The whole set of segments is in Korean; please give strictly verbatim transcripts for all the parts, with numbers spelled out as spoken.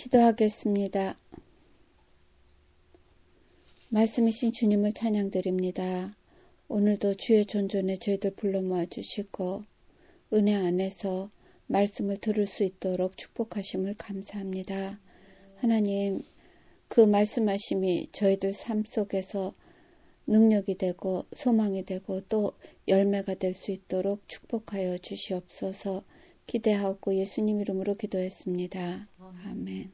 기도하겠습니다. 말씀이신 주님을 찬양드립니다. 오늘도 주의 존전에 저희들 불러 모아주시고 은혜 안에서 말씀을 들을 수 있도록 축복하심을 감사합니다. 하나님, 그 말씀하심이 저희들 삶 속에서 능력이 되고 소망이 되고 또 열매가 될 수 있도록 축복하여 주시옵소서. 기대하고 예수님 이름으로 기도했습니다. 아멘.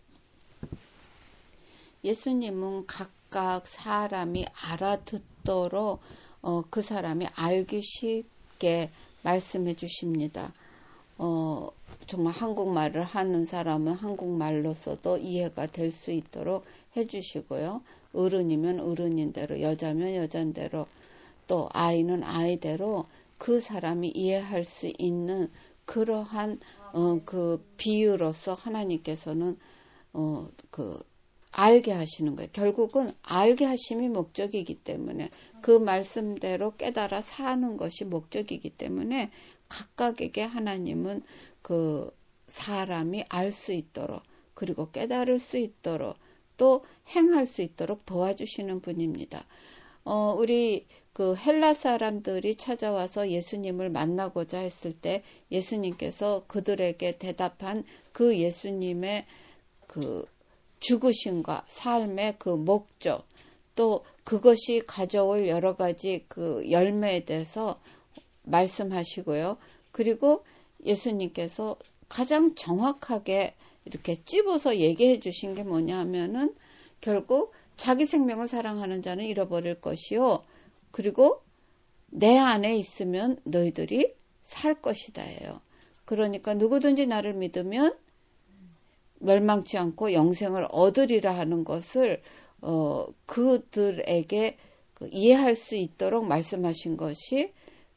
예수님은 각각 사람이 알아듣도록 어, 그 사람이 알기 쉽게 말씀해 주십니다. 어, 정말 한국말을 하는 사람은 한국말로서도 이해가 될 수 있도록 해주시고요. 어른이면 어른인대로, 여자면 여잔대로, 또 아이는 아이대로 그 사람이 이해할 수 있는 그러한 어, 그 비유로서 하나님께서는 어, 그 알게 하시는 거예요. 결국은 알게 하심이 목적이기 때문에 그 말씀대로 깨달아 사는 것이 목적이기 때문에 각각에게 하나님은 그 사람이 알 수 있도록 그리고 깨달을 수 있도록 또 행할 수 있도록 도와주시는 분입니다. 어, 우리 그 헬라 사람들이 찾아와서 예수님을 만나고자 했을 때 예수님께서 그들에게 대답한 그 예수님의 그 죽으심과 삶의 그 목적, 또 그것이 가져올 여러 가지 그 열매에 대해서 말씀하시고요. 그리고 예수님께서 가장 정확하게 이렇게 찝어서 얘기해 주신 게 뭐냐 하면은 결국 자기 생명을 사랑하는 자는 잃어버릴 것이요. 그리고 내 안에 있으면 너희들이 살 것이다 해요. 그러니까 누구든지 나를 믿으면 멸망치 않고 영생을 얻으리라 하는 것을 어, 그들에게 그 이해할 수 있도록 말씀하신 것이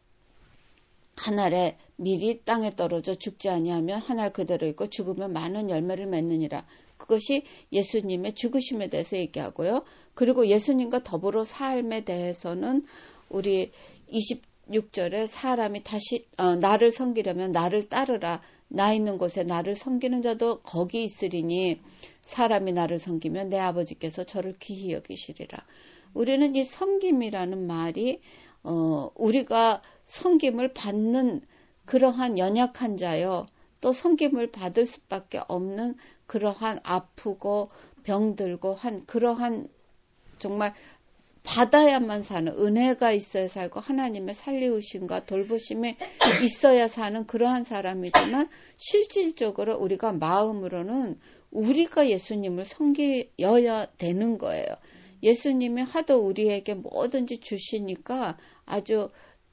한 알에 밀이 땅에 떨어져 죽지 아니하면 한 알 그대로 있고 죽으면 많은 열매를 맺느니라. 그것이 예수님의 죽으심에 대해서 얘기하고요. 그리고 예수님과 더불어 삶에 대해서는 우리 이십육 절에 사람이 다시 어, 나를 섬기려면 나를 따르라. 나 있는 곳에 나를 섬기는 자도 거기 있으리니 사람이 나를 섬기면 내 아버지께서 저를 귀히 여기시리라. 우리는 이 섬김이라는 말이 어, 우리가 섬김을 받는 그러한 연약한 자요. 또 섬김을 받을 수밖에 없는 그러한 아프고 병들고 한 그러한 정말 받아야만 사는 은혜가 있어야 살고 하나님의 살리우심과 돌보심이 있어야 사는 그러한 사람이지만 실질적으로 우리가 마음으로는 우리가 예수님을 섬겨야 되는 거예요. 예수님이 하도 우리에게 뭐든지 주시니까 아주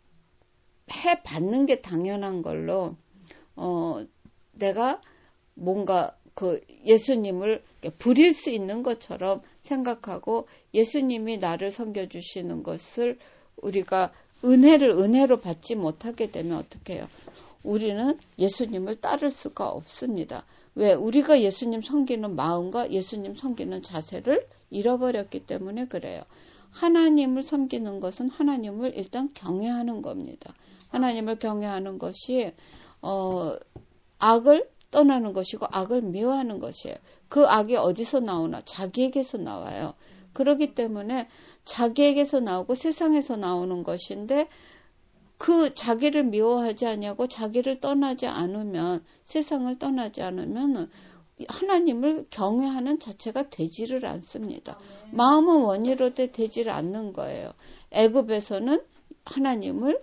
해 받는 게 당연한 걸로 어, 내가 뭔가 그 예수님을 부릴 수 있는 것처럼 생각하고 예수님이 나를 섬겨주시는 것을 우리가 은혜를 은혜로 받지 못하게 되면 어떻게 해요? 우리는 예수님을 따를 수가 없습니다. 왜? 우리가 예수님 섬기는 마음과 예수님 섬기는 자세를 잃어버렸기 때문에 그래요. 하나님을 섬기는 것은 하나님을 일단 경외하는 겁니다. 하나님을 경외하는 것이 어, 악을 떠나는 것이고 악을 미워하는 것이에요. 그 악이 어디서 나오나? 자기에게서 나와요. 그렇기 때문에 자기에게서 나오고 세상에서 나오는 것인데 그 자기를 미워하지 아니하고 자기를 떠나지 않으면 세상을 떠나지 않으면 하나님을 경외하는 자체가 되지를 않습니다. 마음은 원이로되 되지를 않는 거예요. 애굽에서는 하나님을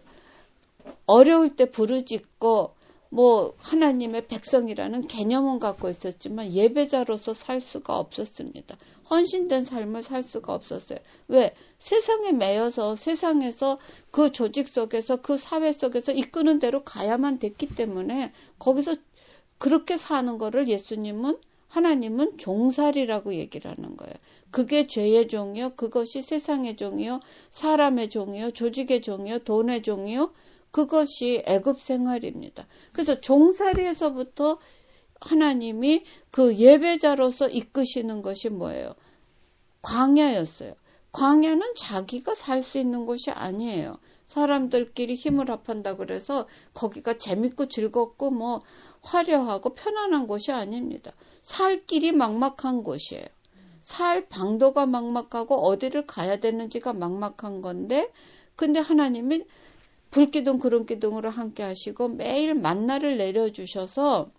어려울 때 부르짖고 뭐 하나님의 백성이라는 개념은 갖고 있었지만 예배자로서 살 수가 없었습니다. 헌신된 삶을 살 수가 없었어요. 왜? 세상에 매여서 세상에서 그 조직 속에서 그 사회 속에서 이끄는 대로 가야만 됐기 때문에 거기서 그렇게 사는 거를 예수님은 하나님은 종살이라고 얘기를 하는 거예요. 그게 죄의 종이요. 그것이 세상의 종이요. 사람의 종이요. 조직의 종이요. 돈의 종이요. 그것이 애굽 생활입니다. 그래서 종살이에서부터 하나님이 그 예배자로서 이끄시는 것이 뭐예요? 광야였어요. 광야는 자기가 살 수 있는 곳이 아니에요. 사람들끼리 힘을 합한다 그래서 거기가 재밌고 즐겁고 뭐 화려하고 편안한 곳이 아닙니다. 살 길이 막막한 곳이에요. 살 방도가 막막하고 어디를 가야 되는지가 막막한 건데, 근데 하나님이 불기둥 구름기둥으로 함께 하시고 매일 만나를 내려주셔서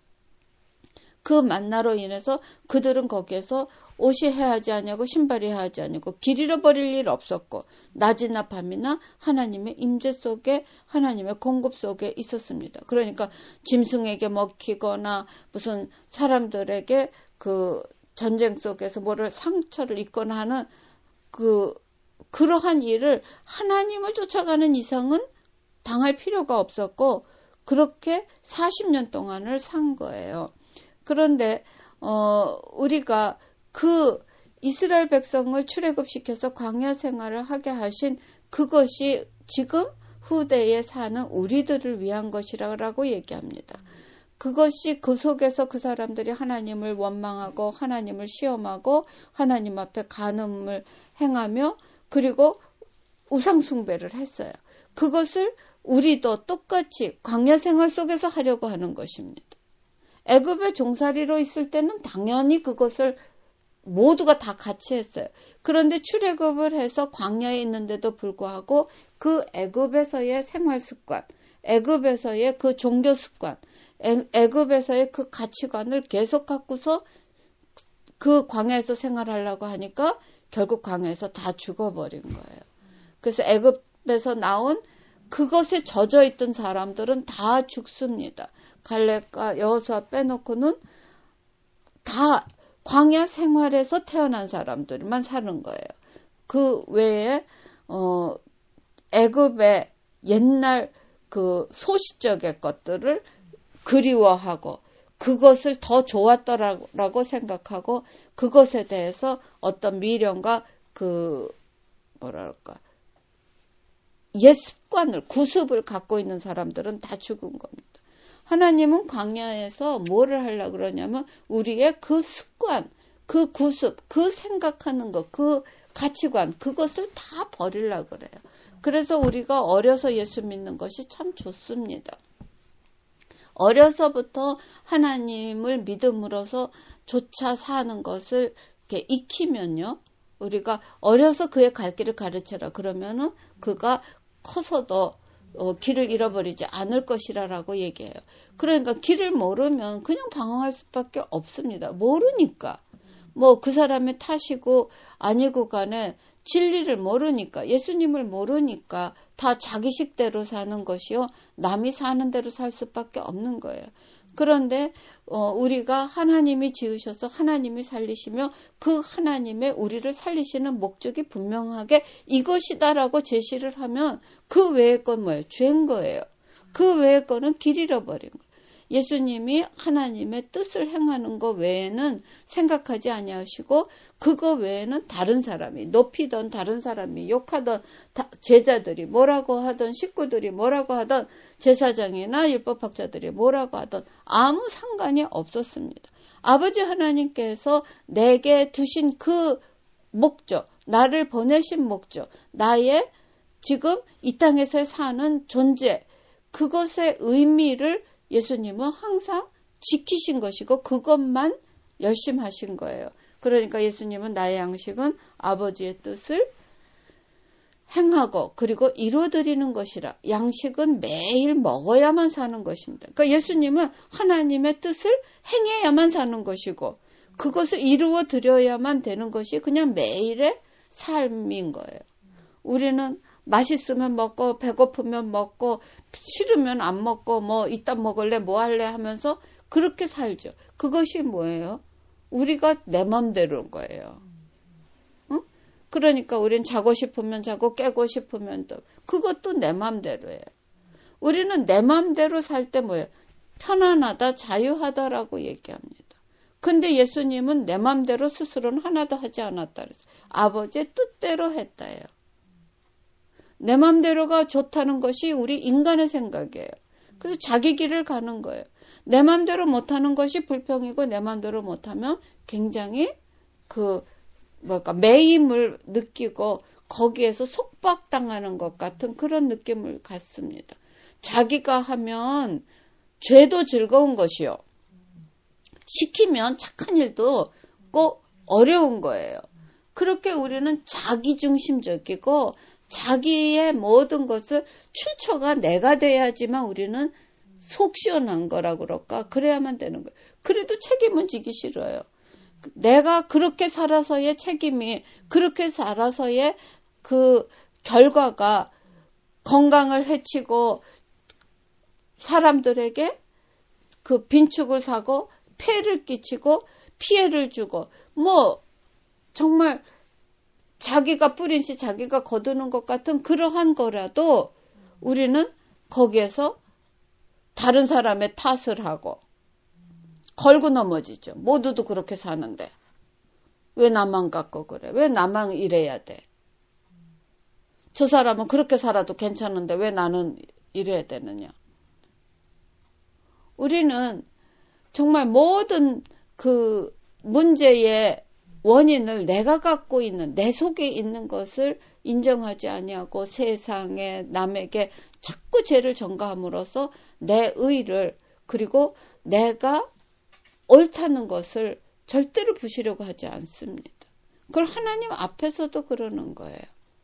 그 만나로 인해서 그들은 거기에서 옷이 해하지 아니하고 신발이 해하지 아니고 길 잃어버릴 일 없었고, 낮이나 밤이나 하나님의 임재 속에, 하나님의 공급 속에 있었습니다. 그러니까 짐승에게 먹히거나 무슨 사람들에게 그 전쟁 속에서 뭐를 상처를 입거나 하는 그 그러한 일을 하나님을 쫓아가는 이상은 당할 필요가 없었고, 그렇게 사십 년 동안을 산 거예요. 그런데 어 우리가 그 이스라엘 백성을 출애굽시켜서 광야 생활을 하게 하신 그것이 지금 후대에 사는 우리들을 위한 것이라고 얘기합니다. 그것이 그 속에서 그 사람들이 하나님을 원망하고 하나님을 시험하고 하나님 앞에 간음을 행하며 그리고 우상숭배를 했어요. 그것을 우리도 똑같이 광야 생활 속에서 하려고 하는 것입니다. 애굽의 종살이로 있을 때는 당연히 그것을 모두가 다 같이 했어요. 그런데 출애굽을 해서 광야에 있는데도 불구하고 그 애굽에서의 생활 습관, 애굽에서의 그 종교 습관, 애굽에서의 그 가치관을 계속 갖고서 그 광야에서 생활하려고 하니까 결국 광야에서 다 죽어버린 거예요. 그래서 애굽에서 나온 그것에 젖어 있던 사람들은 다 죽습니다. 갈렙과 여호수아 빼놓고는 다 광야 생활에서 태어난 사람들만 사는 거예요. 그 외에 어 애굽의 옛날 그 소시적의 것들을 그리워하고 그것을 더 좋았더라고 생각하고 그것에 대해서 어떤 미련과 그 뭐랄까 옛 습관을 구습을 갖고 있는 사람들은 다 죽은 겁니다. 하나님은 광야에서 뭐를 하려고 그러냐면 우리의 그 습관, 그 구습, 그 생각하는 것, 그 가치관, 그것을 다 버리려고 그래요. 그래서 우리가 어려서 예수 믿는 것이 참 좋습니다. 어려서부터 하나님을 믿음으로써 조차 사는 것을 이렇게 익히면요. 우리가 어려서 그의 갈 길을 가르쳐라. 그러면은 그가 커서도 어, 길을 잃어버리지 않을 것이라고 얘기해요. 그러니까 길을 모르면 그냥 방황할 수밖에 없습니다. 모르니까. 뭐 그 사람의 탓이고 아니고 간에 진리를 모르니까, 예수님을 모르니까 다 자기식대로 사는 것이요. 남이 사는 대로 살 수밖에 없는 거예요. 그런데 어, 우리가 하나님이 지으셔서 하나님이 살리시며 그 하나님의 우리를 살리시는 목적이 분명하게 이것이다라고 제시를 하면 그 외의 건 뭐예요? 죄인 거예요. 그 외의 거는 길 잃어버린 거예요. 예수님이 하나님의 뜻을 행하는 것 외에는 생각하지 아니하시고 그거 외에는 다른 사람이 높이던 다른 사람이 욕하던 제자들이 뭐라고 하던 식구들이 뭐라고 하던 제사장이나 율법학자들이 뭐라고 하던 아무 상관이 없었습니다. 아버지 하나님께서 내게 두신 그 목적, 나를 보내신 목적, 나의 지금 이 땅에서 사는 존재, 그것의 의미를 예수님은 항상 지키신 것이고 그것만 열심히 하신 거예요. 그러니까 예수님은 나의 양식은 아버지의 뜻을 행하고 그리고 이루어드리는 것이라. 양식은 매일 먹어야만 사는 것입니다. 그러니까 예수님은 하나님의 뜻을 행해야만 사는 것이고 그것을 이루어드려야만 되는 것이 그냥 매일의 삶인 거예요. 우리는 맛있으면 먹고 배고프면 먹고 싫으면 안 먹고 뭐 이따 먹을래 뭐 할래 하면서 그렇게 살죠. 그것이 뭐예요? 우리가 내 맘대로인 거예요. 응? 그러니까 우린 자고 싶으면 자고 깨고 싶으면 또 그것도 내 맘대로예요. 우리는 내 맘대로 살 때 뭐예요? 편안하다 자유하다라고 얘기합니다. 근데 예수님은 내 맘대로 스스로는 하나도 하지 않았다 그래서 아버지의 뜻대로 했다예요. 내 맘대로가 좋다는 것이 우리 인간의 생각이에요. 그래서 자기 길을 가는 거예요. 내 맘대로 못하는 것이 불평이고 내 맘대로 못하면 굉장히 그 뭐랄까 매임을 느끼고 거기에서 속박당하는 것 같은 그런 느낌을 갖습니다. 자기가 하면 죄도 즐거운 것이요. 시키면 착한 일도 꼭 어려운 거예요. 그렇게 우리는 자기중심적이고 자기의 모든 것을 출처가 내가 돼야지만 우리는 속 시원한 거라고 그럴까? 그래야만 되는 거예요. 그래도 책임은 지기 싫어요. 내가 그렇게 살아서의 책임이, 그렇게 살아서의 그 결과가 건강을 해치고 사람들에게 그 빈축을 사고 폐를 끼치고 피해를 주고 뭐 정말 자기가 뿌린 씨 자기가 거두는 것 같은 그러한 거라도 우리는 거기에서 다른 사람의 탓을 하고 걸고 넘어지죠. 모두도 그렇게 사는데 왜 나만 갖고 그래? 왜 나만 이래야 돼? 저 사람은 그렇게 살아도 괜찮은데 왜 나는 이래야 되느냐? 우리는 정말 모든 그 문제의 원인을 내가 갖고 있는 내 속에 있는 것을 인정하지 아니하고 세상에 남에게 자꾸 죄를 전가함으로써 내 의를 그리고 내가 옳다는 것을 절대로 부시려고 하지 않습니다. 그걸 하나님 앞에서도 그러는 거예요.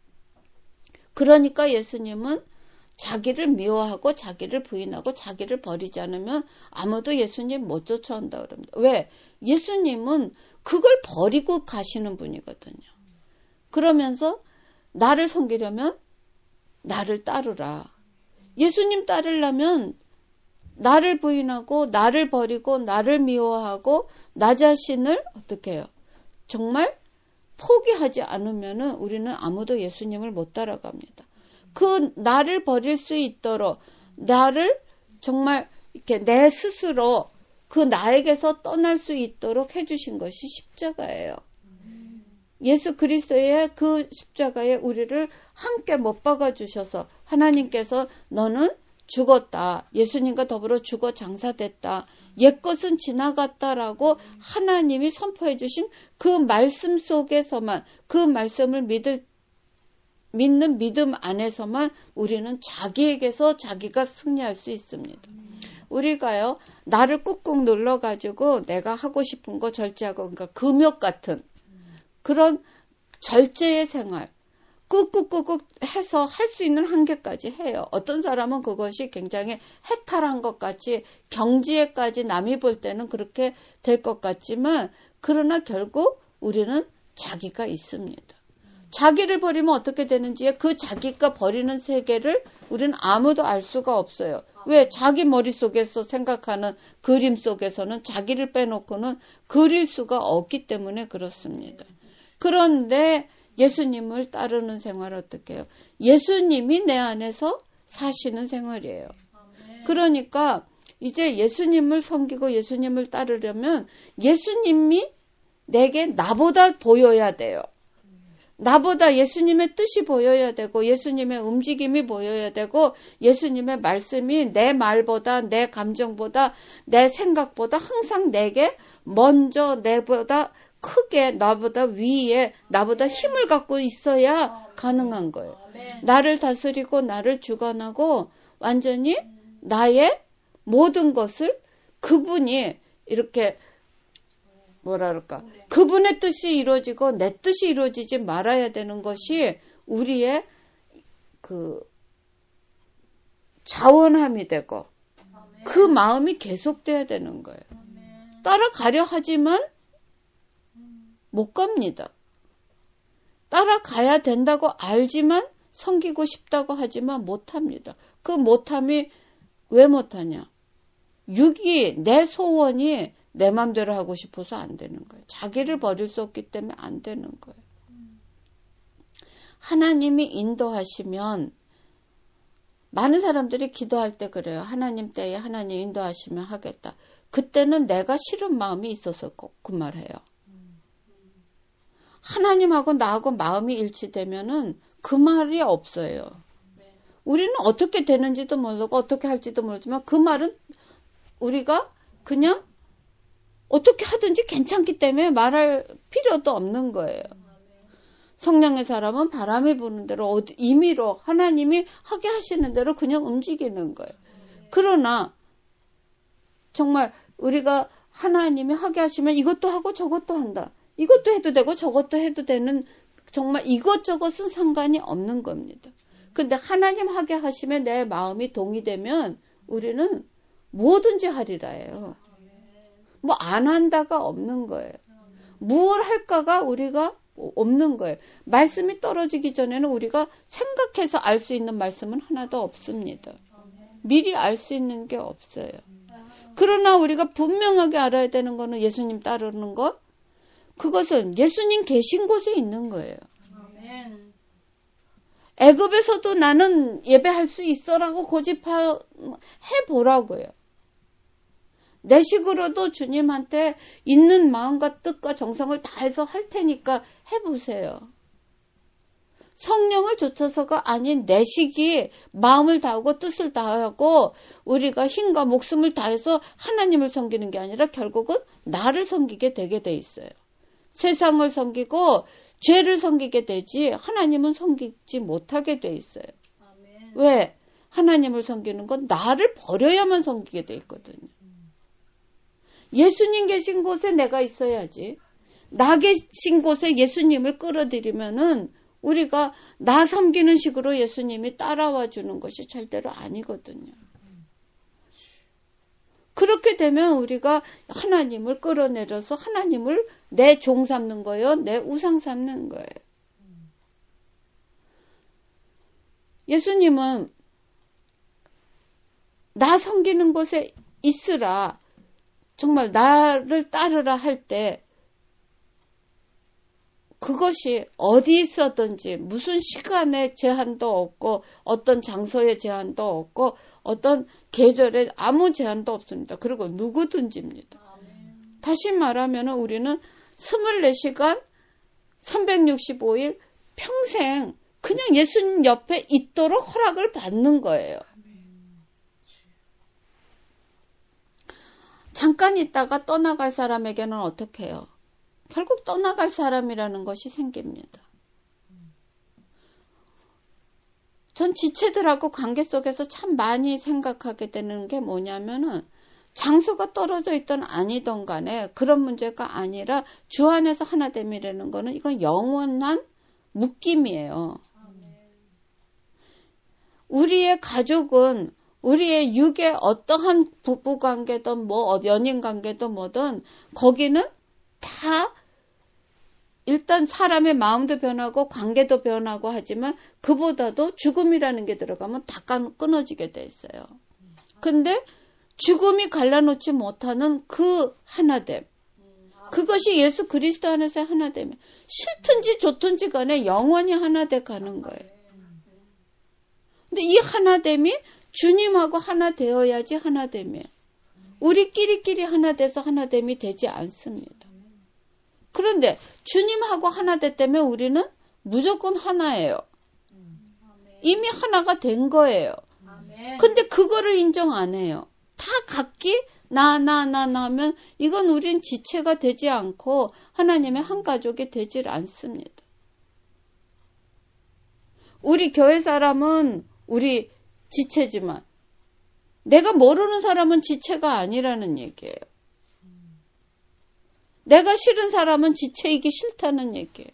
그러니까 예수님은 자기를 미워하고 자기를 부인하고 자기를 버리지 않으면 아무도 예수님 못 쫓아온다 그럽니다. 왜? 예수님은 그걸 버리고 가시는 분이거든요. 그러면서 나를 섬기려면 나를 따르라. 예수님 따르려면 나를 부인하고 나를 버리고 나를 미워하고 나 자신을 어떻게 해요? 정말 포기하지 않으면은 우리는 아무도 예수님을 못 따라갑니다. 그 나를 버릴 수 있도록 나를 정말 이렇게 내 스스로 그 나에게서 떠날 수 있도록 해주신 것이 십자가예요. 예수 그리스도의 그 십자가에 우리를 함께 못 박아 주셔서 하나님께서 너는 죽었다. 예수님과 더불어 죽어 장사됐다. 옛것은 지나갔다라고 하나님이 선포해 주신 그 말씀 속에서만 그 말씀을 믿을 믿는 믿음 안에서만 우리는 자기에게서 자기가 승리할 수 있습니다. 우리가요, 나를 꾹꾹 눌러가지고 내가 하고 싶은 거 절제하고, 그러니까 금욕 같은 그런 절제의 생활, 꾹꾹꾹꾹 해서 할 수 있는 한계까지 해요. 어떤 사람은 그것이 굉장히 해탈한 것 같이 경지에까지 남이 볼 때는 그렇게 될 것 같지만, 그러나 결국 우리는 자기가 있습니다. 자기를 버리면 어떻게 되는지 그 자기가 버리는 세계를 우리는 아무도 알 수가 없어요. 왜? 자기 머릿속에서 생각하는 그림 속에서는 자기를 빼놓고는 그릴 수가 없기 때문에 그렇습니다. 그런데 예수님을 따르는 생활을 어떻게 해요? 예수님이 내 안에서 사시는 생활이에요. 그러니까 이제 예수님을 섬기고 예수님을 따르려면 예수님이 내게 나보다 보여야 돼요. 나보다 예수님의 뜻이 보여야 되고 예수님의 움직임이 보여야 되고 예수님의 말씀이 내 말보다 내 감정보다 내 생각보다 항상 내게 먼저 내보다 크게 나보다 위에 나보다 힘을 갖고 있어야 가능한 거예요. 나를 다스리고 나를 주관하고 완전히 나의 모든 것을 그분이 이렇게 뭐라 그럴까? 그분의 뜻이 이루어지고 내 뜻이 이루어지지 말아야 되는 것이 우리의 그 자원함이 되고 그 마음이 계속돼야 되는 거예요. 따라가려 하지만 못 갑니다. 따라가야 된다고 알지만 섬기고 싶다고 하지만 못합니다. 그 못함이 왜 못하냐? 육이 내 소원이 내 맘대로 하고 싶어서 안 되는 거예요. 자기를 버릴 수 없기 때문에 안 되는 거예요. 하나님이 인도하시면 많은 사람들이 기도할 때 그래요. 하나님 때에 하나님 인도하시면 하겠다. 그때는 내가 싫은 마음이 있어서 꼭 그 말해요. 하나님하고 나하고 마음이 일치되면은 그 말이 없어요. 우리는 어떻게 되는지도 모르고 어떻게 할지도 모르지만 그 말은 우리가 그냥 어떻게 하든지 괜찮기 때문에 말할 필요도 없는 거예요. 성령의 사람은 바람이 부는 대로 어디, 임의로 하나님이 하게 하시는 대로 그냥 움직이는 거예요. 그러나 정말 우리가 하나님이 하게 하시면 이것도 하고 저것도 한다. 이것도 해도 되고 저것도 해도 되는 정말 이것저것은 상관이 없는 겁니다. 근데 하나님 하게 하시면 내 마음이 동의되면 우리는 뭐든지 하리라 해요. 뭐 안 한다가 없는 거예요. 무엇을 할까가 우리가 없는 거예요. 말씀이 떨어지기 전에는 우리가 생각해서 알 수 있는 말씀은 하나도 없습니다. 미리 알 수 있는 게 없어요. 그러나 우리가 분명하게 알아야 되는 거는 예수님 따르는 것, 그것은 예수님 계신 곳에 있는 거예요. 애굽에서도 나는 예배할 수 있어라고 고집해보라고요. 내 식으로도 주님한테 있는 마음과 뜻과 정성을 다해서 할 테니까 해보세요. 성령을 좇아서가 아닌 내 식이 마음을 다하고 뜻을 다하고 우리가 힘과 목숨을 다해서 하나님을 섬기는 게 아니라 결국은 나를 섬기게 되게 돼 있어요. 세상을 섬기고 죄를 섬기게 되지 하나님은 섬기지 못하게 돼 있어요. 아멘. 왜? 하나님을 섬기는 건 나를 버려야만 섬기게 돼 있거든요. 예수님 계신 곳에 내가 있어야지. 나 계신 곳에 예수님을 끌어들이면은 우리가 나 섬기는 식으로 예수님이 따라와 주는 것이 절대로 아니거든요. 그렇게 되면 우리가 하나님을 끌어내려서 하나님을 내 종 삼는 거예요. 내 우상 삼는 거예요. 예수님은 나 섬기는 곳에 있으라. 정말 나를 따르라 할 때 그것이 어디 있었든지 무슨 시간의 제한도 없고 어떤 장소의 제한도 없고 어떤 계절에 아무 제한도 없습니다. 그리고 누구든지입니다. 아멘. 다시 말하면 우리는 이십사 시간 삼백육십오 일 평생 그냥 예수님 옆에 있도록 허락을 받는 거예요. 잠깐 있다가 떠나갈 사람에게는 어떻게 해요? 결국 떠나갈 사람이라는 것이 생깁니다. 전 지체들하고 관계 속에서 참 많이 생각하게 되는 게 뭐냐면은 장소가 떨어져 있던 아니던 간에 그런 문제가 아니라 주 안에서 하나됨이라는 거는 이건 영원한 묶임이에요. 우리의 가족은 우리의 육의 어떠한 부부관계든 뭐 연인관계든 뭐든 거기는 다 일단 사람의 마음도 변하고 관계도 변하고 하지만 그보다도 죽음이라는 게 들어가면 다 끊어지게 돼 있어요. 근데 죽음이 갈라놓지 못하는 그 하나됨, 그것이 예수 그리스도 안에서의 하나됨. 싫든지 좋든지 간에 영원히 하나돼 가는 거예요. 근데 이 하나됨이 주님하고 하나 되어야지 하나됨이에요. 우리끼리끼리 하나 돼서 하나됨이 되지 않습니다. 그런데 주님하고 하나 됐다면 우리는 무조건 하나예요. 이미 하나가 된 거예요. 근데 그거를 인정 안 해요. 다 각기 나, 나, 나, 나 하면 이건 우린 지체가 되지 않고 하나님의 한 가족이 되질 않습니다. 우리 교회 사람은 우리 지체지만 내가 모르는 사람은 지체가 아니라는 얘기예요. 내가 싫은 사람은 지체이기 싫다는 얘기예요.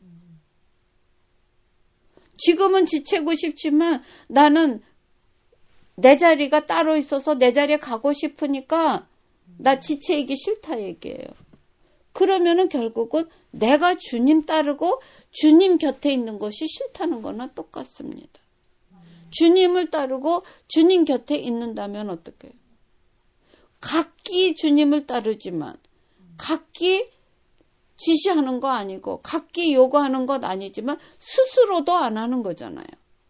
지금은 지체고 싶지만 나는 내 자리가 따로 있어서 내 자리에 가고 싶으니까 나 지체이기 싫다 얘기예요. 그러면은 결국은 내가 주님 따르고 주님 곁에 있는 것이 싫다는 거나 똑같습니다. 주님을 따르고 주님 곁에 있는다면 어떡해요? 각기 주님을 따르지만 각기 지시하는 거 아니고 각기 요구하는 것 아니지만 스스로도 안 하는 거잖아요.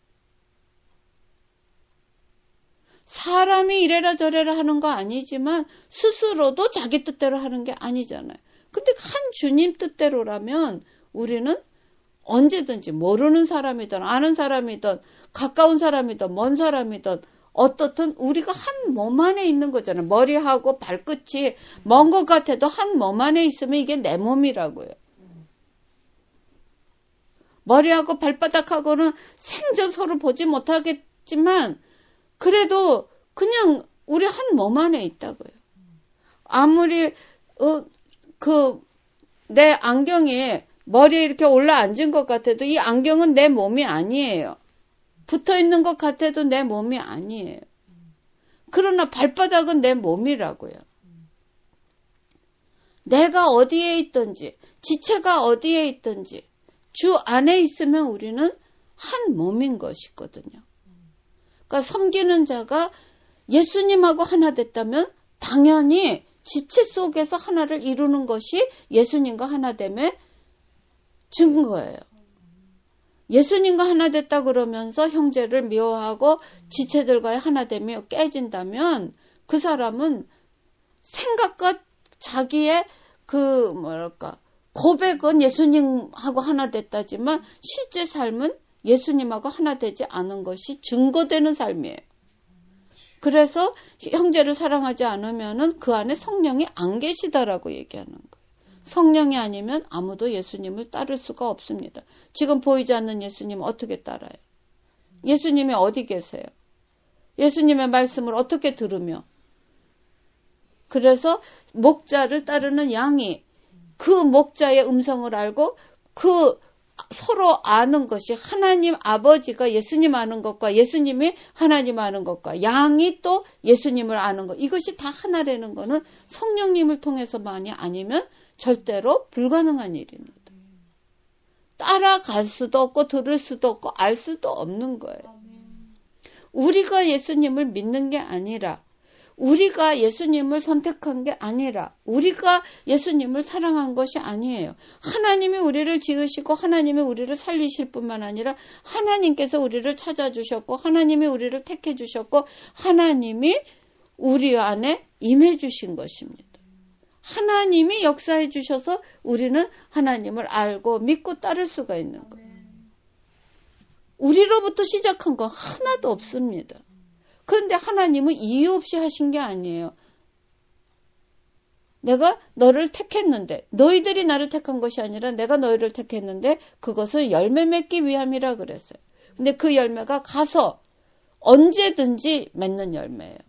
사람이 이래라 저래라 하는 거 아니지만 스스로도 자기 뜻대로 하는 게 아니잖아요. 근데 한 주님 뜻대로라면 우리는 언제든지 모르는 사람이든 아는 사람이든 가까운 사람이든 먼 사람이든 어떻든 우리가 한 몸 안에 있는 거잖아요. 머리하고 발끝이 먼 것 같아도 한 몸 안에 있으면 이게 내 몸이라고요. 머리하고 발바닥하고는 생전 서로 보지 못하겠지만 그래도 그냥 우리 한 몸 안에 있다고요. 아무리 어, 그 내 안경이 머리에 이렇게 올라 앉은 것 같아도 이 안경은 내 몸이 아니에요. 붙어 있는 것 같아도 내 몸이 아니에요. 그러나 발바닥은 내 몸이라고요. 내가 어디에 있든지, 지체가 어디에 있든지 주 안에 있으면 우리는 한 몸인 것이거든요. 그러니까 섬기는 자가 예수님하고 하나 됐다면 당연히 지체 속에서 하나를 이루는 것이 예수님과 하나 됨의 증거예요. 예수님과 하나 됐다 그러면서 형제를 미워하고 지체들과의 하나됨이 깨진다면 그 사람은 생각과 자기의 그 뭐랄까 고백은 예수님하고 하나 됐다지만 실제 삶은 예수님하고 하나 되지 않은 것이 증거되는 삶이에요. 그래서 형제를 사랑하지 않으면은 그 안에 성령이 안 계시다라고 얘기하는 거예요. 성령이 아니면 아무도 예수님을 따를 수가 없습니다. 지금 보이지 않는 예수님 어떻게 따라요? 예수님이 어디 계세요? 예수님의 말씀을 어떻게 들으며? 그래서 목자를 따르는 양이 그 목자의 음성을 알고 그 서로 아는 것이 하나님 아버지가 예수님 아는 것과 예수님이 하나님 아는 것과 양이 또 예수님을 아는 것, 이것이 다 하나라는 것은 성령님을 통해서만이 아니면 절대로 불가능한 일입니다. 따라갈 수도 없고 들을 수도 없고 알 수도 없는 거예요. 우리가 예수님을 믿는 게 아니라, 우리가 예수님을 선택한 게 아니라, 우리가 예수님을 사랑한 것이 아니에요. 하나님이 우리를 지으시고 하나님이 우리를 살리실 뿐만 아니라 하나님께서 우리를 찾아주셨고 하나님이 우리를 택해 주셨고 하나님이 우리 안에 임해 주신 것입니다. 하나님이 역사해 주셔서 우리는 하나님을 알고 믿고 따를 수가 있는 거예요. 우리로부터 시작한 건 하나도 없습니다. 그런데 하나님은 이유 없이 하신 게 아니에요. 내가 너를 택했는데, 너희들이 나를 택한 것이 아니라 내가 너희를 택했는데 그것을 열매 맺기 위함이라 그랬어요. 근데 그 열매가 가서 언제든지 맺는 열매예요.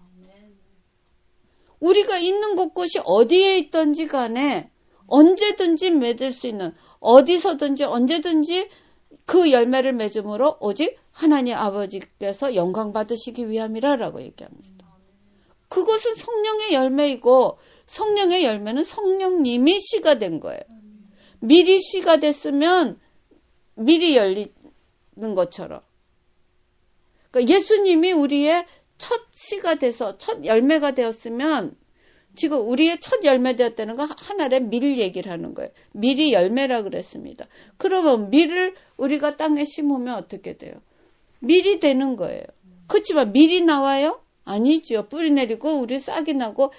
우리가 있는 곳곳이 어디에 있든지 간에 언제든지 맺을 수 있는, 어디서든지 언제든지 그 열매를 맺음으로 오직 하나님 아버지께서 영광 받으시기 위함이라라고 얘기합니다. 그것은 성령의 열매이고 성령의 열매는 성령님이 씨가 된 거예요. 미리 씨가 됐으면 미리 열리는 것처럼. 그러니까 예수님이 우리의 첫 씨가 돼서 첫 열매가 되었으면 지금 우리의 첫 열매 되었다는 건 하나의 밀 얘기를 하는 거예요. 밀이 열매라 그랬습니다. 그러면 밀을 우리가 땅에 심으면 어떻게 돼요? 밀이 되는 거예요. 그렇지만 밀이 나와요? 아니죠. 뿌리 내리고 우리 싹이 나고,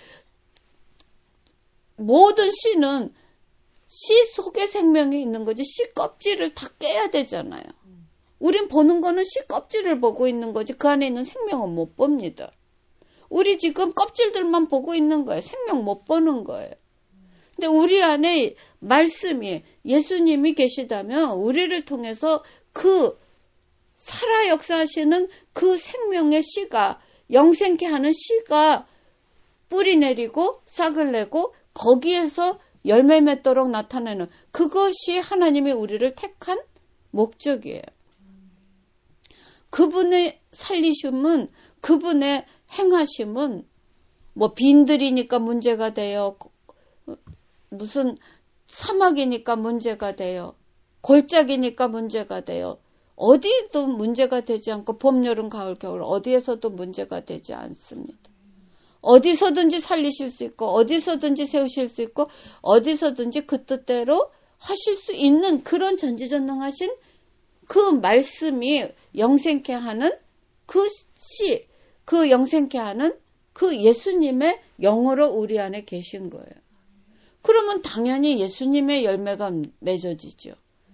모든 씨는 씨 속에 생명이 있는 거지 씨 껍질을 다 깨야 되잖아요. 우린 보는 거는 씨 껍질을 보고 있는 거지 그 안에 있는 생명은 못 봅니다. 우리 지금 껍질들만 보고 있는 거예요. 생명 못 보는 거예요. 근데 우리 안에 말씀이, 예수님이 계시다면 우리를 통해서 그 살아 역사하시는 그 생명의 씨가, 영생케 하는 씨가 뿌리 내리고 싹을 내고 거기에서 열매 맺도록 나타내는, 그것이 하나님이 우리를 택한 목적이에요. 그분의 살리심은, 그분의 행하심은 뭐 빈들이니까 문제가 돼요. 무슨 사막이니까 문제가 돼요. 골짜기니까 문제가 돼요. 어디도 문제가 되지 않고 봄, 여름, 가을, 겨울 어디에서도 문제가 되지 않습니다. 어디서든지 살리실 수 있고 어디서든지 세우실 수 있고 어디서든지 그 뜻대로 하실 수 있는 그런 전지전능하신 그 말씀이 영생케 하는 그 씨, 그 영생케 하는 그 예수님의 영으로 우리 안에 계신 거예요. 그러면 당연히 예수님의 열매가 맺어지죠.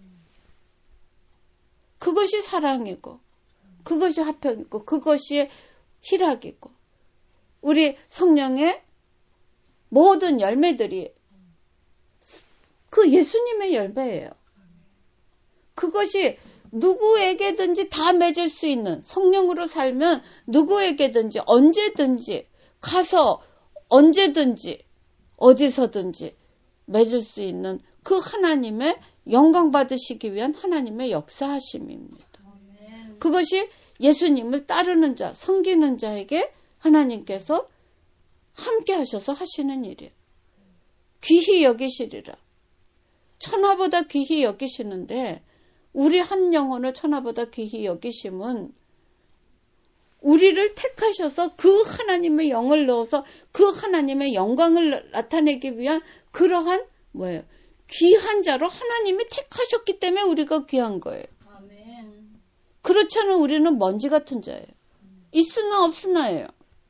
그것이 사랑이고 그것이 화평이고 그것이 희락이고 우리 성령의 모든 열매들이 그 예수님의 열매예요. 그것이 누구에게든지 다 맺을 수 있는, 성령으로 살면 누구에게든지 언제든지 가서 언제든지 어디서든지 맺을 수 있는 그 하나님의 영광 받으시기 위한 하나님의 역사하심입니다. 그것이 예수님을 따르는 자, 섬기는 자에게 하나님께서 함께 하셔서 하시는 일이에요. 귀히 여기시리라. 천하보다 귀히 여기시는데 우리 한 영혼을 천하보다 귀히 여기심은 우리를 택하셔서 그 하나님의 영을 넣어서 그 하나님의 영광을 나타내기 위한 그러한 뭐예요? 귀한 자로 하나님이 택하셨기 때문에 우리가 귀한 거예요. 아멘. 그렇지 않으면 우리는 먼지 같은 자예요. 있으나 없으나예요.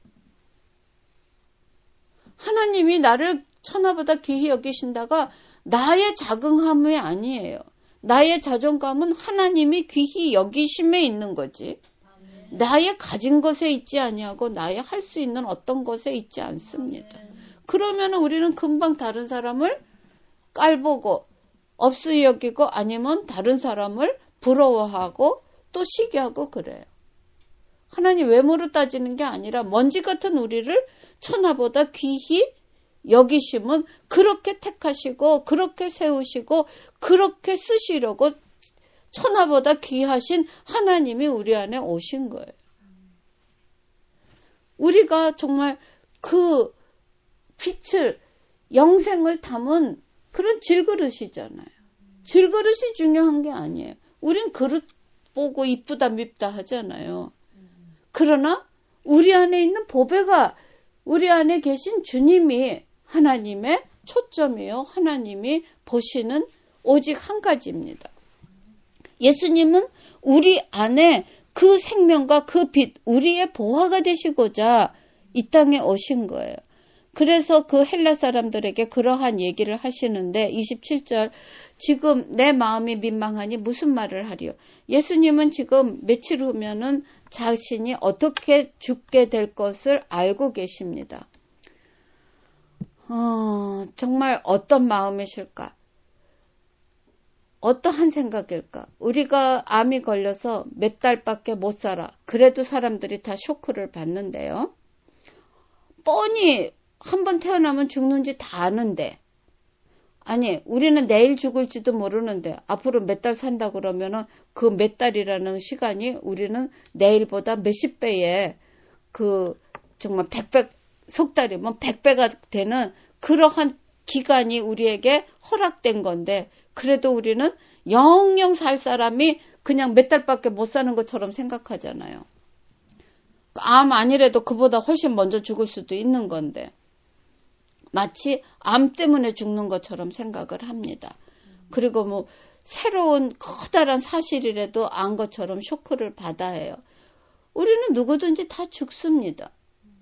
하나님이 나를 천하보다 귀히 여기신다가 나의 자긍함이 아니에요. 나의 자존감은 하나님이 귀히 여기심에 있는 거지. 아멘. 나의 가진 것에 있지 아니하고 나의 할 수 있는 어떤 것에 있지 않습니다. 아멘. 그러면 우리는 금방 다른 사람을 깔보고 없이 여기고 아니면 다른 사람을 부러워하고 또 시기하고 그래요. 하나님 외모로 따지는 게 아니라 먼지 같은 우리를 천하보다 귀히 여기심은 그렇게 택하시고 그렇게 세우시고 그렇게 쓰시려고 천하보다 귀하신 하나님이 우리 안에 오신 거예요. 우리가 정말 그 빛을 영생을 담은 그런 질그릇이잖아요. 질그릇이 중요한 게 아니에요. 우린 그릇 보고 이쁘다 밉다 하잖아요. 그러나 우리 안에 있는 보배가 우리 안에 계신 주님이 하나님의 초점이요. 하나님이 보시는 오직 한 가지입니다. 예수님은 우리 안에 그 생명과 그 빛, 우리의 보화가 되시고자 이 땅에 오신 거예요. 그래서 그 헬라 사람들에게 그러한 얘기를 하시는데 이십칠 절 지금 내 마음이 민망하니 무슨 말을 하리요. 예수님은 지금 며칠 후면은 자신이 어떻게 죽게 될 것을 알고 계십니다. 어, 정말 어떤 마음이실까? 어떠한 생각일까? 우리가 암이 걸려서 몇 달밖에 못 살아. 그래도 사람들이 다 쇼크를 받는데요. 뻔히 한번 태어나면 죽는지 다 아는데, 아니 우리는 내일 죽을지도 모르는데 앞으로 몇 달 산다 그러면은 그 몇 달이라는 시간이 우리는 내일보다 몇십 배의 그 정말 백배 석 달이면 백배가 되는 그러한 기간이 우리에게 허락된 건데 그래도 우리는 영영 살 사람이 그냥 몇 달밖에 못 사는 것처럼 생각하잖아요. 암 아니래도 그보다 훨씬 먼저 죽을 수도 있는 건데 마치 암 때문에 죽는 것처럼 생각을 합니다. 그리고 뭐 새로운 커다란 사실이라도 안 것처럼 쇼크를 받아야 해요. 우리는 누구든지 다 죽습니다.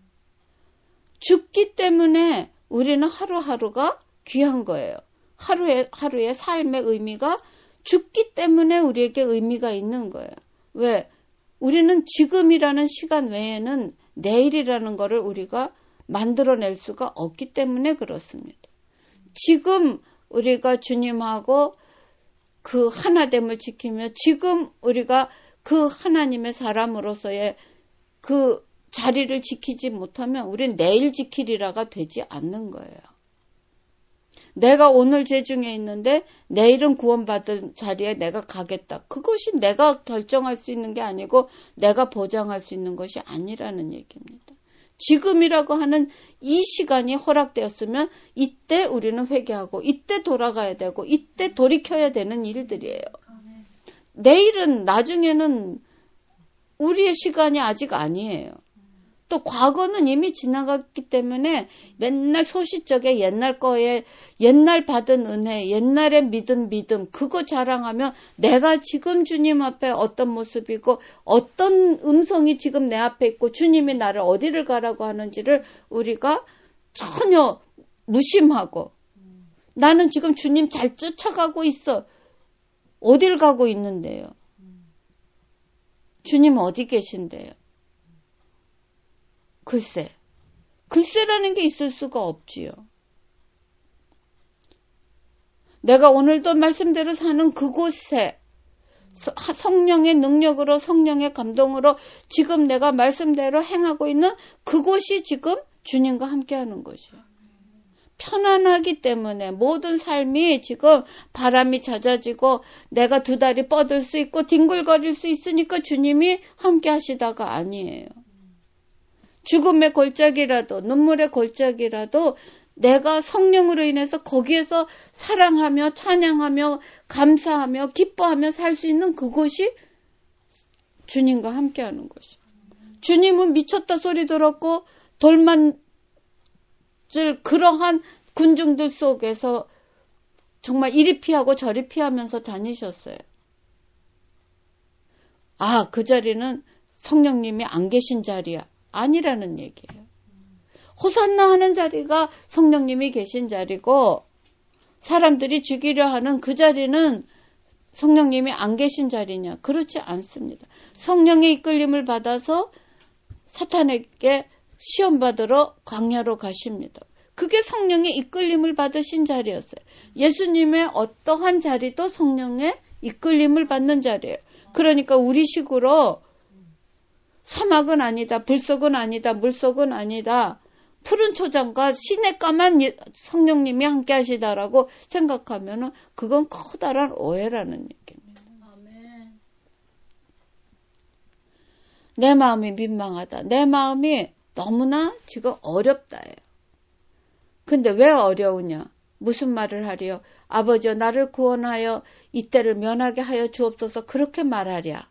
죽기 때문에 우리는 하루하루가 귀한 거예요. 하루의, 하루의 삶의 의미가 죽기 때문에 우리에게 의미가 있는 거예요. 왜? 우리는 지금이라는 시간 외에는 내일이라는 거를 우리가 만들어낼 수가 없기 때문에 그렇습니다. 지금 우리가 주님하고 그 하나됨을 지키며 지금 우리가 그 하나님의 사람으로서의 그 자리를 지키지 못하면 우린 내일 지키리라가 되지 않는 거예요. 내가 오늘 죄 중에 있는데 내일은 구원받은 자리에 내가 가겠다. 그것이 내가 결정할 수 있는 게 아니고 내가 보장할 수 있는 것이 아니라는 얘기입니다. 지금이라고 하는 이 시간이 허락되었으면 이때 우리는 회개하고 이때 돌아가야 되고 이때 돌이켜야 되는 일들이에요. 내일은 나중에는 우리의 시간이 아직 아니에요. 또 과거는 이미 지나갔기 때문에 맨날 소시적에 옛날 거에 옛날 받은 은혜, 옛날에 믿은 믿음 그거 자랑하면 내가 지금 주님 앞에 어떤 모습이고 어떤 음성이 지금 내 앞에 있고 주님이 나를 어디를 가라고 하는지를 우리가 전혀 무심하고 나는 지금 주님 잘 쫓아가고 있어. 어딜 가고 있는데요? 주님 어디 계신데요? 글쎄, 글쎄라는 게 있을 수가 없지요. 내가 오늘도 말씀대로 사는 그곳에 성령의 능력으로 성령의 감동으로 지금 내가 말씀대로 행하고 있는 그곳이 지금 주님과 함께하는 것이에요. 편안하기 때문에 모든 삶이 지금 바람이 잦아지고 내가 두 다리 뻗을 수 있고 뒹굴거릴 수 있으니까 주님이 함께 하시다가 아니에요. 죽음의 골짜기라도 눈물의 골짜기라도 내가 성령으로 인해서 거기에서 사랑하며 찬양하며 감사하며 기뻐하며 살 수 있는 그곳이 주님과 함께하는 것이에요. 주님은 미쳤다 소리 들었고 돌만 그러한 군중들 속에서 정말 이리 피하고 저리 피하면서 다니셨어요. 아, 그 자리는 성령님이 안 계신 자리야. 아니라는 얘기예요. 호산나 하는 자리가 성령님이 계신 자리고 사람들이 죽이려 하는 그 자리는 성령님이 안 계신 자리냐? 그렇지 않습니다. 성령의 이끌림을 받아서 사탄에게 시험받으러 광야로 가십니다. 그게 성령의 이끌림을 받으신 자리였어요. 예수님의 어떠한 자리도 성령의 이끌림을 받는 자리예요. 그러니까 우리식으로 사막은 아니다, 불속은 아니다, 물속은 아니다, 푸른 초장과 시냇가만 성령님이 함께 하시다라고 생각하면 그건 커다란 오해라는 얘기입니다. 아멘. 내 마음이 민망하다. 내 마음이 너무나 지금 어렵다예요. 근데 왜 어려우냐? 무슨 말을 하리요? 아버지여 나를 구원하여 이때를 면하게 하여 주옵소서 그렇게 말하랴.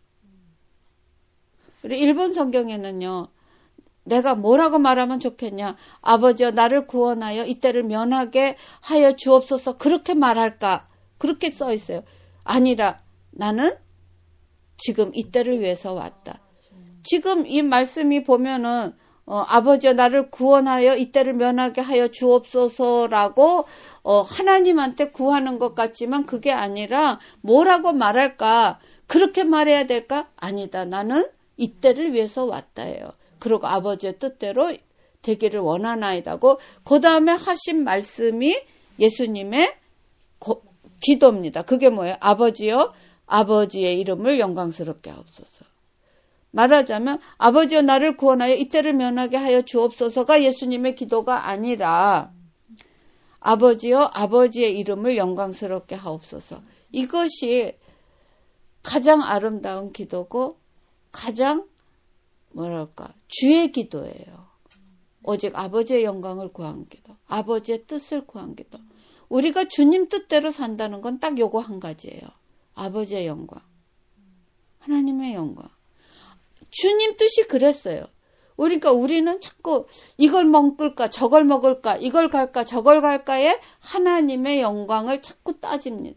우리 일본 성경에는요. 내가 뭐라고 말하면 좋겠냐? 아버지여 나를 구원하여 이때를 면하게 하여 주옵소서 그렇게 말할까? 그렇게 써 있어요. 아니라 나는 지금 이때를 위해서 왔다. 지금 이 말씀이 보면은 어, 아버지여 나를 구원하여 이때를 면하게 하여 주옵소서라고 어, 하나님한테 구하는 것 같지만 그게 아니라 뭐라고 말할까? 그렇게 말해야 될까? 아니다. 나는 이때를 위해서 왔다예요. 그리고 아버지의 뜻대로 되기를 원하나이다고 그 다음에 하신 말씀이 예수님의 고, 기도입니다. 그게 뭐예요? 아버지여 아버지의 이름을 영광스럽게 하옵소서. 말하자면 아버지여 나를 구원하여 이때를 면하게 하여 주옵소서가 예수님의 기도가 아니라 아버지여 아버지의 이름을 영광스럽게 하옵소서. 이것이 가장 아름다운 기도고 가장 뭐랄까 주의 기도예요. 오직 아버지의 영광을 구한 기도, 아버지의 뜻을 구한 기도. 우리가 주님 뜻대로 산다는 건 딱 요거 한 가지예요. 아버지의 영광, 하나님의 영광. 주님 뜻이 그랬어요. 그러니까 우리는 자꾸 이걸 먹을까 저걸 먹을까 이걸 갈까 저걸 갈까에 하나님의 영광을 자꾸 따집니다.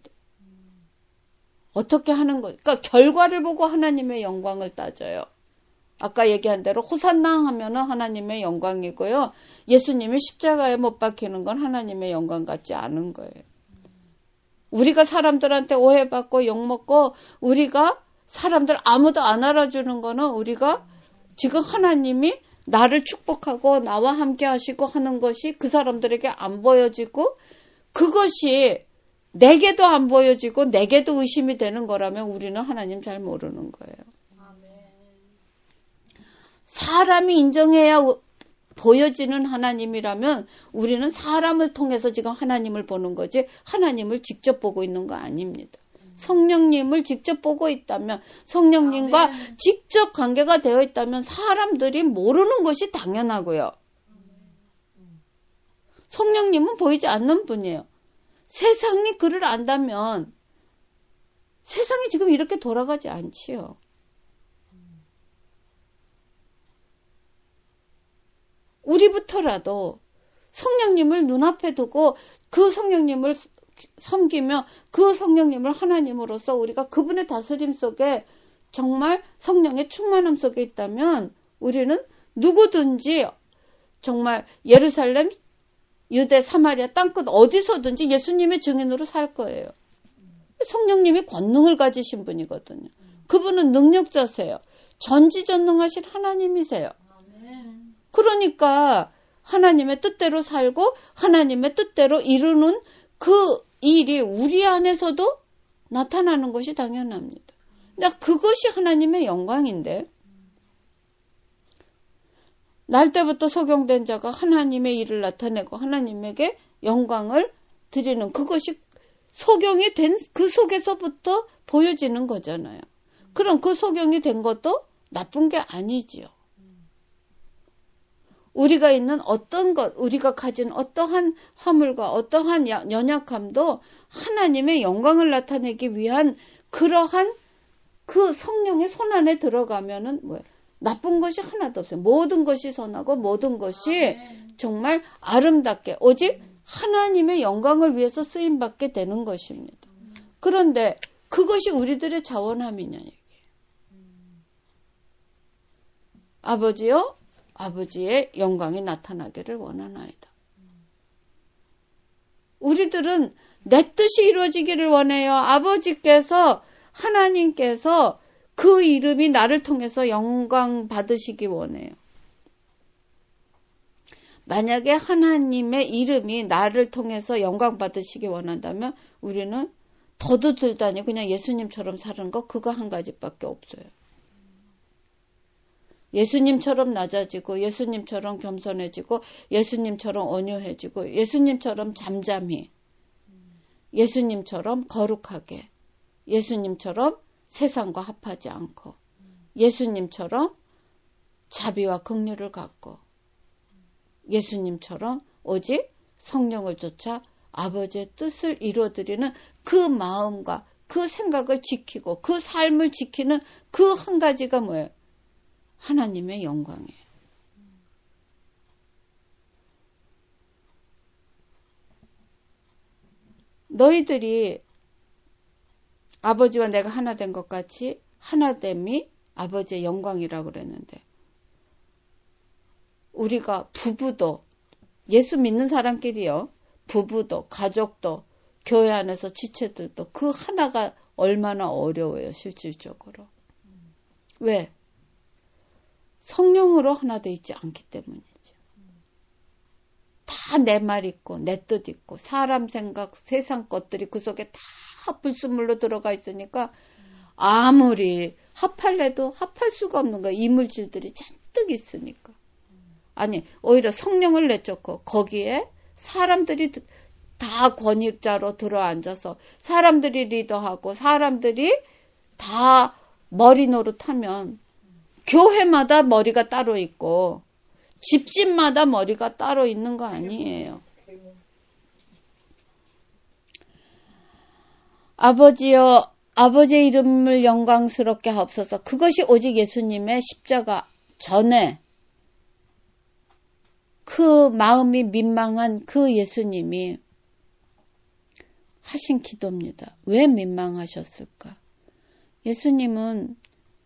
어떻게 하는 거? 그러니까 결과를 보고 하나님의 영광을 따져요. 아까 얘기한 대로 호산나 하면은 하나님의 영광이고요. 예수님이 십자가에 못 박히는 건 하나님의 영광 같지 않은 거예요. 우리가 사람들한테 오해받고 욕먹고 우리가 사람들 아무도 안 알아주는 거는 우리가 지금 하나님이 나를 축복하고 나와 함께 하시고 하는 것이 그 사람들에게 안 보여지고 그것이 내게도 안 보여지고 내게도 의심이 되는 거라면 우리는 하나님 잘 모르는 거예요. 사람이 인정해야 보여지는 하나님이라면 우리는 사람을 통해서 지금 하나님을 보는 거지 하나님을 직접 보고 있는 거 아닙니다. 성령님을 직접 보고 있다면 성령님과 아멘. 직접 관계가 되어 있다면 사람들이 모르는 것이 당연하고요. 성령님은 보이지 않는 분이에요. 세상이 그를 안다면 세상이 지금 이렇게 돌아가지 않지요. 우리부터라도 성령님을 눈앞에 두고 그 성령님을 섬기며 그 성령님을 하나님으로서 우리가 그분의 다스림 속에 정말 성령의 충만함 속에 있다면 우리는 누구든지 정말 예루살렘, 유대, 사마리아 땅끝 어디서든지 예수님의 증인으로 살 거예요. 성령님이 권능을 가지신 분이거든요. 그분은 능력자세요. 전지전능하신 하나님이세요. 그러니까 하나님의 뜻대로 살고 하나님의 뜻대로 이루는 그 일이 우리 안에서도 나타나는 것이 당연합니다. 근데 그것이 하나님의 영광인데, 날 때부터 소경된 자가 하나님의 일을 나타내고 하나님에게 영광을 드리는 그것이 소경이 된 그 속에서부터 보여지는 거잖아요. 그럼 그 소경이 된 것도 나쁜 게 아니지요. 우리가 있는 어떤 것, 우리가 가진 어떠한 허물과 어떠한 연약함도 하나님의 영광을 나타내기 위한 그러한 그 성령의 손 안에 들어가면은 뭐예요? 나쁜 것이 하나도 없어요. 모든 것이 선하고 모든 것이 정말 아름답게 오직 하나님의 영광을 위해서 쓰임받게 되는 것입니다. 그런데 그것이 우리들의 자원함이냐 얘기예요. 아버지요, 아버지의 영광이 나타나기를 원하나이다. 우리들은 내 뜻이 이루어지기를 원해요. 아버지께서 하나님께서 그 이름이 나를 통해서 영광 받으시기 원해요. 만약에 하나님의 이름이 나를 통해서 영광 받으시기 원한다면 우리는 더도 들도 아니고 그냥 예수님처럼 사는 거 그거 한 가지밖에 없어요. 예수님처럼 낮아지고 예수님처럼 겸손해지고 예수님처럼 온유해지고 예수님처럼 잠잠히 예수님처럼 거룩하게 예수님처럼 세상과 합하지 않고 예수님처럼 자비와 긍휼을 갖고 예수님처럼 오직 성령을 쫓아 아버지의 뜻을 이루어드리는 그 마음과 그 생각을 지키고 그 삶을 지키는 그 한 가지가 뭐예요? 하나님의 영광이에요. 너희들이 아버지와 내가 하나 된 것 같이 하나됨이 아버지의 영광이라고 그랬는데 우리가 부부도 예수 믿는 사람끼리요. 부부도 가족도 교회 안에서 지체들도 그 하나가 얼마나 어려워요. 실질적으로. 왜? 성령으로 하나 돼 있지 않기 때문이죠. 다 내 말 있고 내 뜻 있고 사람 생각 세상 것들이 그 속에 다 불순물로 들어가 있으니까 아무리 합할래도 합할 수가 없는 거야. 이물질들이 잔뜩 있으니까. 아니 오히려 성령을 내쫓고 거기에 사람들이 다 권위자로 들어앉아서 사람들이 리더하고 사람들이 다 머리 노릇하면 교회마다 머리가 따로 있고 집집마다 머리가 따로 있는 거 아니에요. 아버지여 아버지의 이름을 영광스럽게 하옵소서. 그것이 오직 예수님의 십자가 전에 그 마음이 민망한 그 예수님이 하신 기도입니다. 왜 민망하셨을까? 예수님은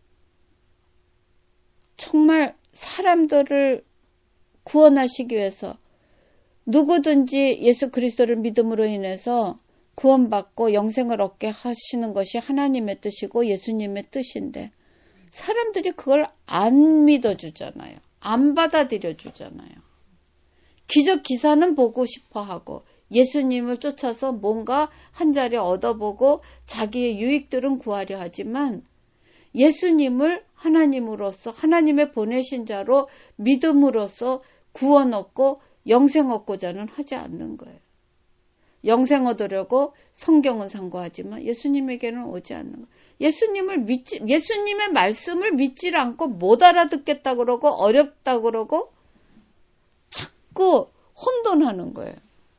정말 사람들을 구원하시기 위해서 누구든지 예수 그리스도를 믿음으로 인해서 구원받고 영생을 얻게 하시는 것이 하나님의 뜻이고 예수님의 뜻인데 사람들이 그걸 안 믿어주잖아요. 안 받아들여 주잖아요. 기적 기사는 보고 싶어 하고 예수님을 쫓아서 뭔가 한 자리 얻어보고 자기의 유익들은 구하려 하지만 예수님을 하나님으로서 하나님의 보내신 자로 믿음으로써 구원 얻고 영생 얻고자는 하지 않는 거예요. 영생 얻으려고 성경은 상고하지만 예수님에게는 오지 않는 거예요. 예수님을 믿지, 예수님의 말씀을 믿지 않고 못 알아듣겠다 그러고 어렵다 그러고 자꾸 혼돈하는 거예요.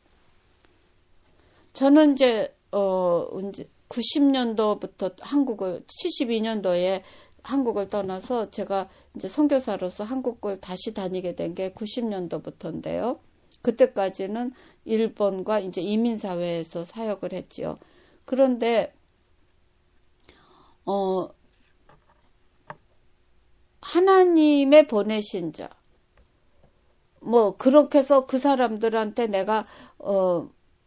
저는 이제 어 이제 구십 년도부터 한국을 칠십이 년도에 한국을 떠나서 제가 이제 선교사로서 한국을 다시 다니게 된 게 구십 년도부터인데요. 그때까지는 일본과 이제 이민사회에서 사역을 했지요. 그런데 어 하나님의 보내신 자, 뭐 그렇게 해서 그 사람들한테 내가 어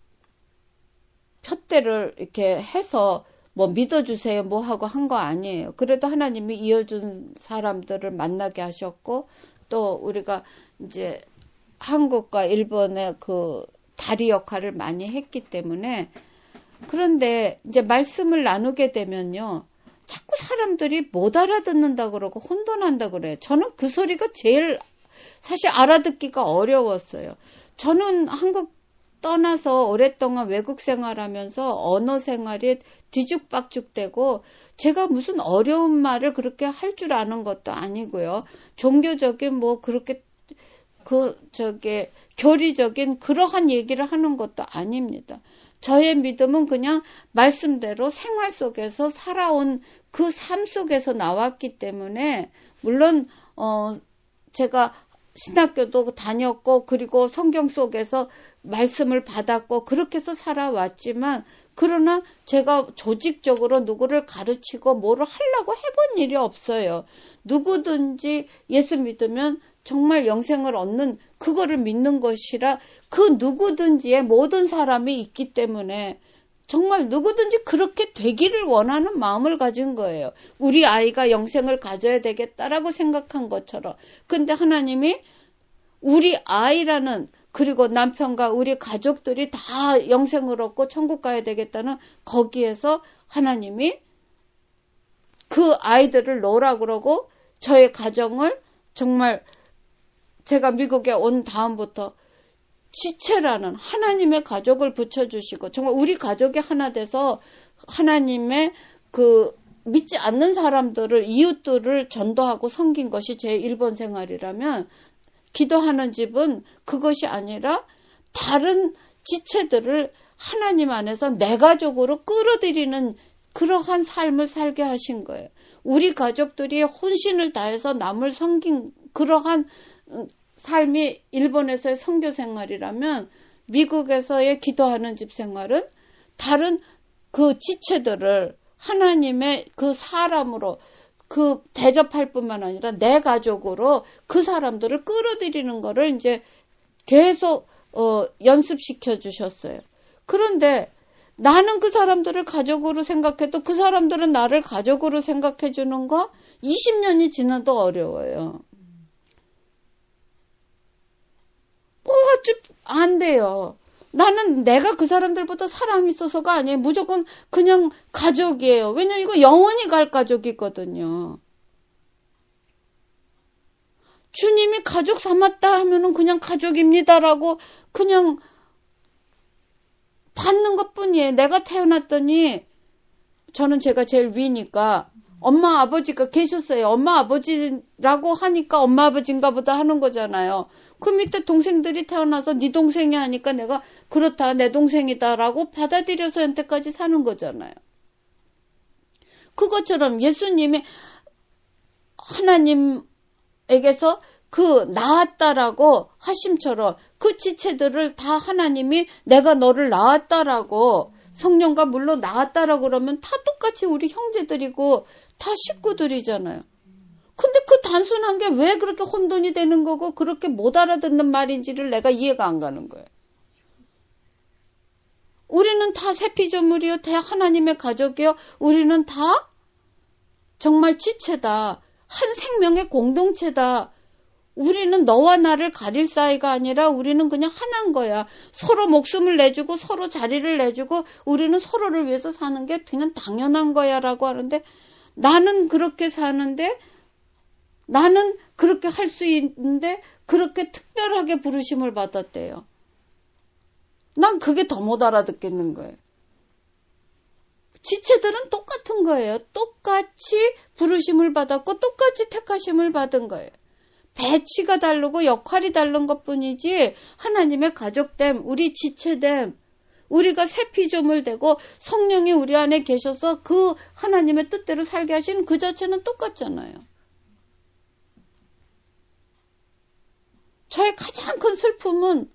표대를 이렇게 해서 뭐 믿어주세요 뭐 하고 한 거 아니에요. 그래도 하나님이 이어준 사람들을 만나게 하셨고 또 우리가 이제 한국과 일본의 그 다리 역할을 많이 했기 때문에 그런데 이제 말씀을 나누게 되면요. 자꾸 사람들이 못 알아듣는다 그러고 혼돈한다 그래요. 저는 그 소리가 제일 사실 알아듣기가 어려웠어요. 저는 한국 떠나서 오랫동안 외국 생활하면서 언어 생활이 뒤죽박죽되고 제가 무슨 어려운 말을 그렇게 할 줄 아는 것도 아니고요. 종교적인 뭐 그렇게 그 저기 교리적인 그러한 얘기를 하는 것도 아닙니다. 저의 믿음은 그냥 말씀대로 생활 속에서 살아온 그 삶 속에서 나왔기 때문에 물론 어 제가 신학교도 다녔고 그리고 성경 속에서 말씀을 받았고 그렇게 해서 살아왔지만 그러나 제가 조직적으로 누구를 가르치고 뭐를 하려고 해본 일이 없어요. 누구든지 예수 믿으면 정말 영생을 얻는 그거를 믿는 것이라 그 누구든지의 모든 사람이 있기 때문에 정말 누구든지 그렇게 되기를 원하는 마음을 가진 거예요. 우리 아이가 영생을 가져야 되겠다라고 생각한 것처럼. 근데 하나님이 우리 아이라는 그리고 남편과 우리 가족들이 다 영생을 얻고 천국 가야 되겠다는 거기에서 하나님이 그 아이들을 놓으라 그러고 저의 가정을 정말 제가 미국에 온 다음부터 지체라는 하나님의 가족을 붙여주시고 정말 우리 가족이 하나 돼서 하나님의 그 믿지 않는 사람들을 이웃들을 전도하고 섬긴 것이 제 일본 생활이라면 기도하는 집은 그것이 아니라 다른 지체들을 하나님 안에서 내 가족으로 끌어들이는 그러한 삶을 살게 하신 거예요. 우리 가족들이 혼신을 다해서 남을 섬긴 그러한 삶이 일본에서의 선교 생활이라면 미국에서의 기도하는 집 생활은 다른 그 지체들을 하나님의 그 사람으로 그 대접할 뿐만 아니라 내 가족으로 그 사람들을 끌어들이는 거를 이제 계속 어, 연습시켜 주셨어요. 그런데 나는 그 사람들을 가족으로 생각해도 그 사람들은 나를 가족으로 생각해 주는 거 이십 년이 지나도 어려워요. 뭐 어찌 안 돼요. 나는 내가 그 사람들보다 사람이 있어서가 아니에요. 무조건 그냥 가족이에요. 왜냐면 이거 영원히 갈 가족이거든요. 주님이 가족 삼았다 하면은 그냥 가족입니다라고 그냥 받는 것뿐이에요. 내가 태어났더니 저는 제가 제일 위니까 엄마 아버지가 계셨어요. 엄마 아버지라고 하니까 엄마 아버지인가 보다 하는 거잖아요. 그 밑에 동생들이 태어나서 네 동생이 하니까 내가 그렇다 내 동생이다라고 받아들여서 현재까지 사는 거잖아요. 그것처럼 예수님이 하나님에게서 그 낳았다라고 하심처럼 그 지체들을 다 하나님이 내가 너를 낳았다라고 성령과 물로 낳았다라고 그러면 다 똑같이 우리 형제들이고 다 식구들이잖아요. 근데 그 단순한 게 왜 그렇게 혼돈이 되는 거고 그렇게 못 알아듣는 말인지를 내가 이해가 안 가는 거예요. 우리는 다 새피조물이요. 다 하나님의 가족이요. 우리는 다 정말 지체다. 한 생명의 공동체다. 우리는 너와 나를 가릴 사이가 아니라 우리는 그냥 하나인 거야. 서로 목숨을 내주고 서로 자리를 내주고 우리는 서로를 위해서 사는 게 그냥 당연한 거야 라고 하는데 나는 그렇게 사는데 나는 그렇게 할 수 있는데 그렇게 특별하게 부르심을 받았대요. 난 그게 더 못 알아듣겠는 거예요. 지체들은 똑같은 거예요. 똑같이 부르심을 받았고 똑같이 택하심을 받은 거예요. 배치가 다르고 역할이 다른 것뿐이지 하나님의 가족됨, 우리 지체됨, 우리가 새 피조물 되고 성령이 우리 안에 계셔서 그 하나님의 뜻대로 살게 하시는 그 자체는 똑같잖아요. 저의 가장 큰 슬픔은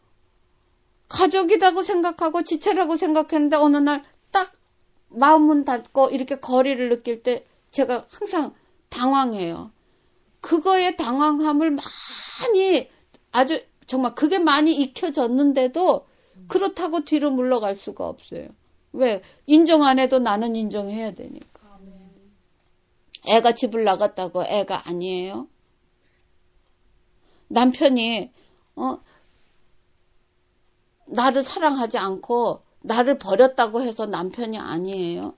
가족이라고 생각하고 지체라고 생각했는데 어느 날 딱 마음문 닫고 이렇게 거리를 느낄 때 제가 항상 당황해요. 그거의 당황함을 많이 아주 정말 그게 많이 익혀졌는데도 그렇다고 뒤로 물러갈 수가 없어요. 왜? 인정 안 해도 나는 인정해야 되니까. 애가 집을 나갔다고 애가 아니에요. 남편이 어 나를 사랑하지 않고 나를 버렸다고 해서 남편이 아니에요.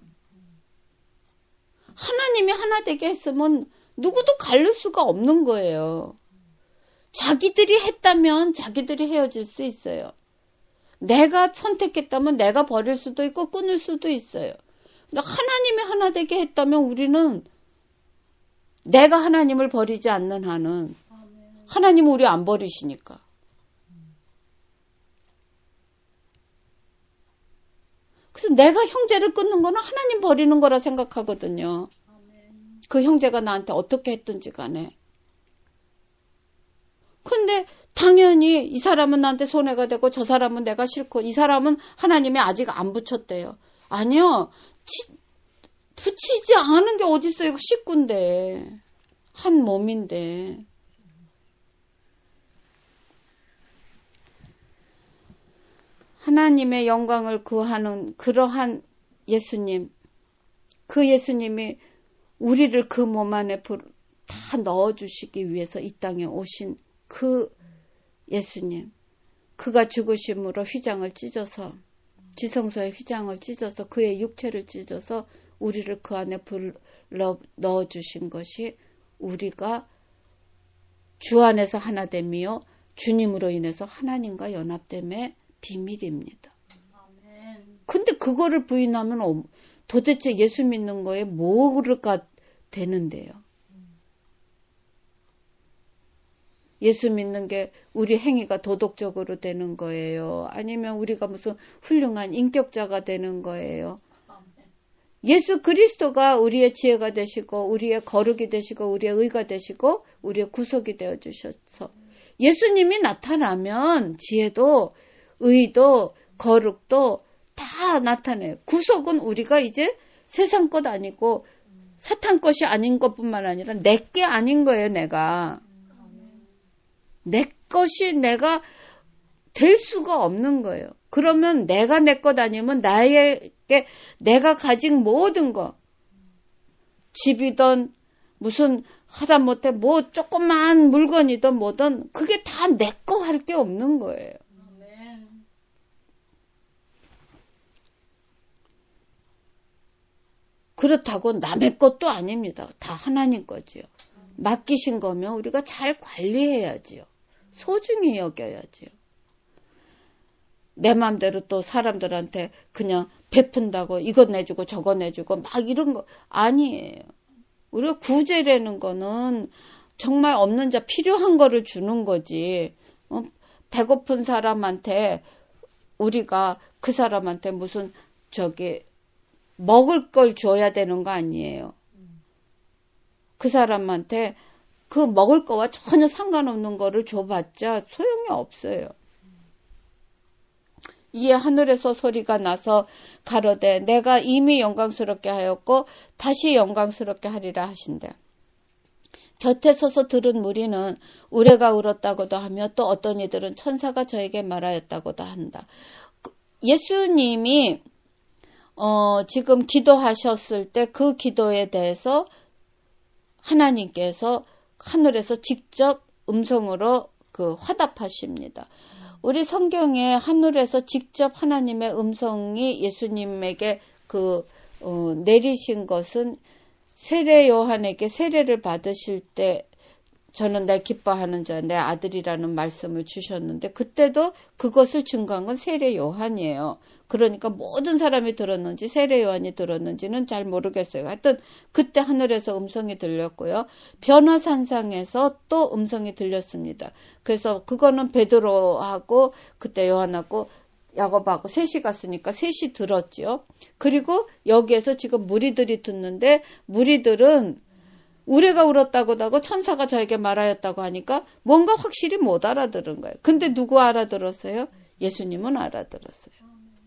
하나님이 하나 되게 했으면 누구도 가릴 수가 없는 거예요. 자기들이 했다면 자기들이 헤어질 수 있어요. 내가 선택했다면 내가 버릴 수도 있고 끊을 수도 있어요. 근데 하나님이 하나 되게 했다면 우리는 내가 하나님을 버리지 않는 한은 하나님은 우리 안 버리시니까. 그래서 내가 형제를 끊는 거는 하나님 버리는 거라 생각하거든요. 그 형제가 나한테 어떻게 했든지 간에. 근데 당연히 이 사람은 나한테 손해가 되고 저 사람은 내가 싫고 이 사람은 하나님이 아직 안 붙였대요. 아니요. 치, 붙이지 않은 게 어딨어요. 이거 식구인데. 한 몸인데. 하나님의 영광을 구하는 그러한 예수님, 그 예수님이 우리를 그 몸 안에 다 넣어주시기 위해서 이 땅에 오신 그 예수님, 그가 죽으심으로 휘장을 찢어서, 지성소의 휘장을 찢어서 그의 육체를 찢어서 우리를 그 안에 불러 넣어주신 것이 우리가 주 안에서 하나됨이요 주님으로 인해서 하나님과 연합됨의 비밀입니다. 근데 그거를 부인하면 도대체 예수 믿는 거에 뭐가 되는데요? 예수 믿는 게 우리 행위가 도덕적으로 되는 거예요? 아니면 우리가 무슨 훌륭한 인격자가 되는 거예요? 예수 그리스도가 우리의 지혜가 되시고 우리의 거룩이 되시고 우리의 의가 되시고 우리의 구속이 되어주셔서 예수님이 나타나면 지혜도 의도 거룩도 다 나타내요. 구속은 우리가 이제 세상 것 아니고 사탄 것이 아닌 것뿐만 아니라 내 게 아닌 거예요. 내가. 내 것이 내가 될 수가 없는 거예요. 그러면 내가 내 것 아니면 나에게 내가 가진 모든 거 집이든 무슨 하다못해 뭐 조그만 물건이든 뭐든 그게 다 내 거 할 게 없는 거예요. 그렇다고 남의 것도 아닙니다. 다 하나님 거지요. 맡기신 거면 우리가 잘 관리해야지요. 소중히 여겨야지요. 내 맘대로 또 사람들한테 그냥 베푼다고 이거 내주고 저거 내주고 막 이런 거 아니에요. 우리가 구제라는 거는 정말 없는 자 필요한 거를 주는 거지. 어? 배고픈 사람한테 우리가 그 사람한테 무슨 저기 먹을 걸 줘야 되는 거 아니에요. 그 사람한테 그 먹을 거와 전혀 상관없는 거를 줘봤자 소용이 없어요. 이에 하늘에서 소리가 나서 가로되 내가 이미 영광스럽게 하였고 다시 영광스럽게 하리라 하신대. 곁에 서서 들은 무리는 우레가 울었다고도 하며 또 어떤 이들은 천사가 저에게 말하였다고도 한다. 예수님이 어, 지금 기도하셨을 때 그 기도에 대해서 하나님께서 하늘에서 직접 음성으로 그 화답하십니다. 우리 성경에 하늘에서 직접 하나님의 음성이 예수님에게 그 어, 내리신 것은 세례 요한에게 세례를 받으실 때 저는 내 기뻐하는 자 내 아들이라는 말씀을 주셨는데 그때도 그것을 증거한 건 세례 요한이에요. 그러니까 모든 사람이 들었는지 세례 요한이 들었는지는 잘 모르겠어요. 하여튼 그때 하늘에서 음성이 들렸고요. 변화산상에서 또 음성이 들렸습니다. 그래서 그거는 베드로하고 그때 요한하고 야곱하고 셋이 갔으니까 셋이 들었죠. 그리고 여기에서 지금 무리들이 듣는데 무리들은 우레가 울었다고도 하고 천사가 저에게 말하였다고 하니까 뭔가 확실히 못 알아들은 거예요. 근데 누구 알아들었어요? 예수님은 알아들었어요.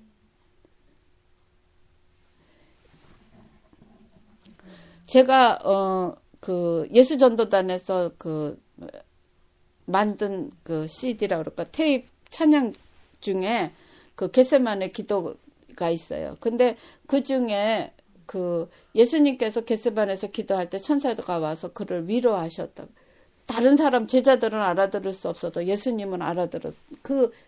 제가 어, 그 예수전도단에서 그 만든 그 씨디라고 그럴까 테이프 찬양 중에 그 겟세마네 기도가 있어요. 근데 그 중에 그 예수님께서 겟세마네에서 기도할 때 천사가 와서 그를 위로하셨다. 다른 사람 제자들은 알아들을 수 없어도 예수님은 알아들었. 그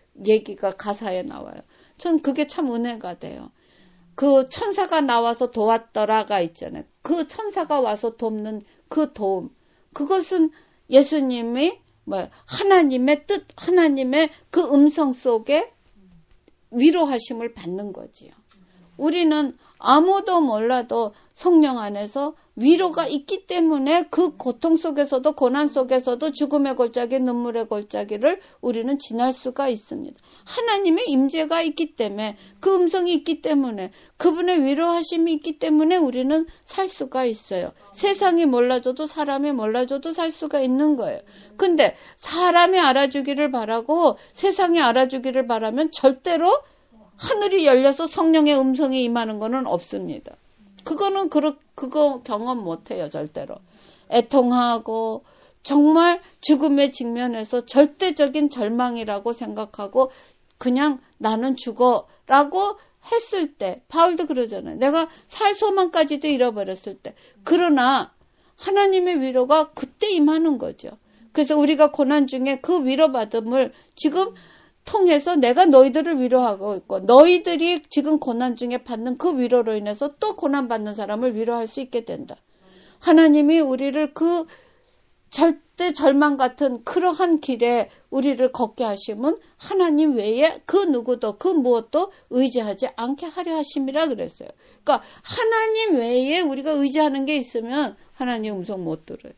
얘기가 가사에 나와요. 전 그게 참 은혜가 돼요. 그 천사가 나와서 도왔더라가 있잖아요. 그 천사가 와서 돕는 그 도움. 그것은 예수님이 뭐 하나님의 뜻, 하나님의 그 음성 속에 위로하심을 받는 거지요. 우리는 아무도 몰라도 성령 안에서 위로가 있기 때문에 그 고통 속에서도 고난 속에서도 죽음의 골짜기, 눈물의 골짜기를 우리는 지날 수가 있습니다. 하나님의 임재가 있기 때문에 그 음성이 있기 때문에 그분의 위로하심이 있기 때문에 우리는 살 수가 있어요. 세상이 몰라줘도 사람이 몰라줘도 살 수가 있는 거예요. 근데 사람이 알아주기를 바라고 세상이 알아주기를 바라면 절대로 하늘이 열려서 성령의 음성이 임하는 거는 없습니다. 그거는 그러, 그거 경험 못해요, 절대로. 애통하고 정말 죽음의 직면에서 절대적인 절망이라고 생각하고 그냥 나는 죽어라고 했을 때, 바울도 그러잖아요. 내가 살 소망까지도 잃어버렸을 때. 그러나 하나님의 위로가 그때 임하는 거죠. 그래서 우리가 고난 중에 그 위로받음을 지금 통해서 내가 너희들을 위로하고 있고 너희들이 지금 고난 중에 받는 그 위로로 인해서 또 고난받는 사람을 위로할 수 있게 된다. 하나님이 우리를 그 절대 절망 같은 그러한 길에 우리를 걷게 하심은 하나님 외에 그 누구도 그 무엇도 의지하지 않게 하려 하심이라 그랬어요. 그러니까 하나님 외에 우리가 의지하는 게 있으면 하나님 음성 못 들어요.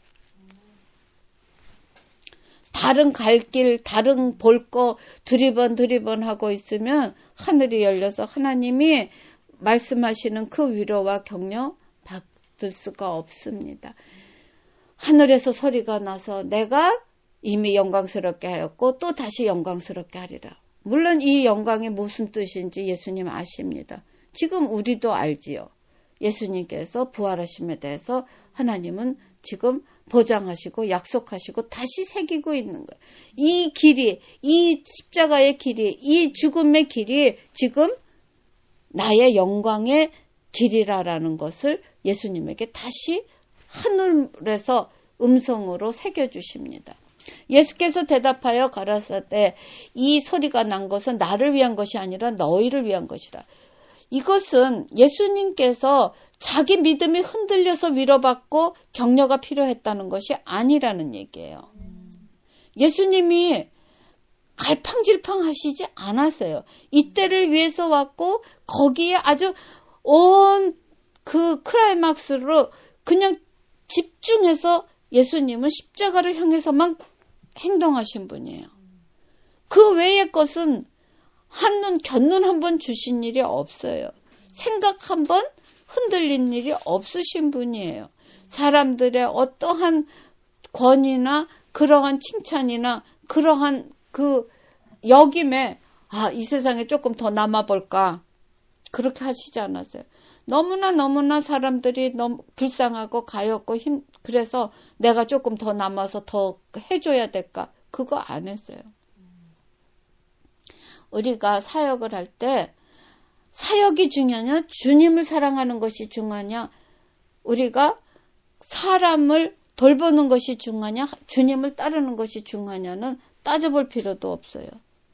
다른 갈 길, 다른 볼 거 두리번 두리번 하고 있으면 하늘이 열려서 하나님이 말씀하시는 그 위로와 격려 받을 수가 없습니다. 하늘에서 소리가 나서 내가 이미 영광스럽게 하였고 또 다시 영광스럽게 하리라. 물론 이 영광이 무슨 뜻인지 예수님 아십니다. 지금 우리도 알지요. 예수님께서 부활하심에 대해서 하나님은 지금 보장하시고 약속하시고 다시 새기고 있는 거예요. 이 길이, 이 십자가의 길이, 이 죽음의 길이 지금 나의 영광의 길이라라는 것을 예수님에게 다시 하늘에서 음성으로 새겨주십니다. 예수께서 대답하여 가라사대 이 소리가 난 것은 나를 위한 것이 아니라 너희를 위한 것이라. 이것은 예수님께서 자기 믿음이 흔들려서 위로받고 격려가 필요했다는 것이 아니라는 얘기예요. 예수님이 갈팡질팡 하시지 않았어요. 이때를 위해서 왔고 거기에 아주 온 그 클라이막스로 그냥 집중해서 예수님은 십자가를 향해서만 행동하신 분이에요. 그 외의 것은 한눈 곁눈 한번 주신 일이 없어요. 생각 한번 흔들린 일이 없으신 분이에요. 사람들의 어떠한 권위나 그러한 칭찬이나 그러한 그 여김에 아, 이 세상에 조금 더 남아볼까 그렇게 하시지 않았어요. 너무나 너무나 사람들이 너무 불쌍하고 가엾고 힘 그래서 내가 조금 더 남아서 더 해줘야 될까 그거 안 했어요. 우리가 사역을 할 때 사역이 중요하냐 주님을 사랑하는 것이 중요하냐 우리가 사람을 돌보는 것이 중요하냐 주님을 따르는 것이 중요하냐는 따져볼 필요도 없어요.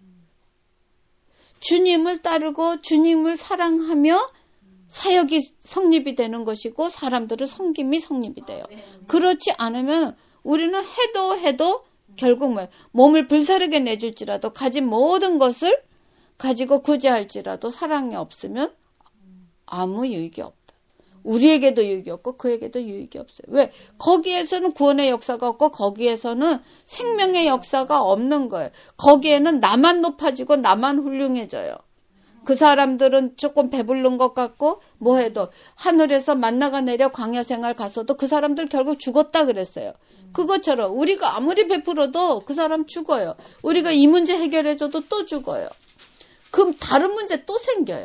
주님을 따르고 주님을 사랑하며 사역이 성립이 되는 것이고 사람들을 섬김이 성립이 돼요. 그렇지 않으면 우리는 해도 해도 결국 뭐 몸을 불사르게 내줄지라도 가진 모든 것을 가지고 구제할지라도 사랑이 없으면 아무 유익이 없다. 우리에게도 유익이 없고 그에게도 유익이 없어요. 왜? 거기에서는 구원의 역사가 없고 거기에서는 생명의 역사가 없는 거예요. 거기에는 나만 높아지고 나만 훌륭해져요. 그 사람들은 조금 배부른 것 같고 뭐 해도 하늘에서 만나가 내려 광야 생활 가서도 그 사람들 결국 죽었다 그랬어요. 그것처럼 우리가 아무리 베풀어도 그 사람 죽어요. 우리가 이 문제 해결해줘도 또 죽어요. 그럼 다른 문제 또 생겨요.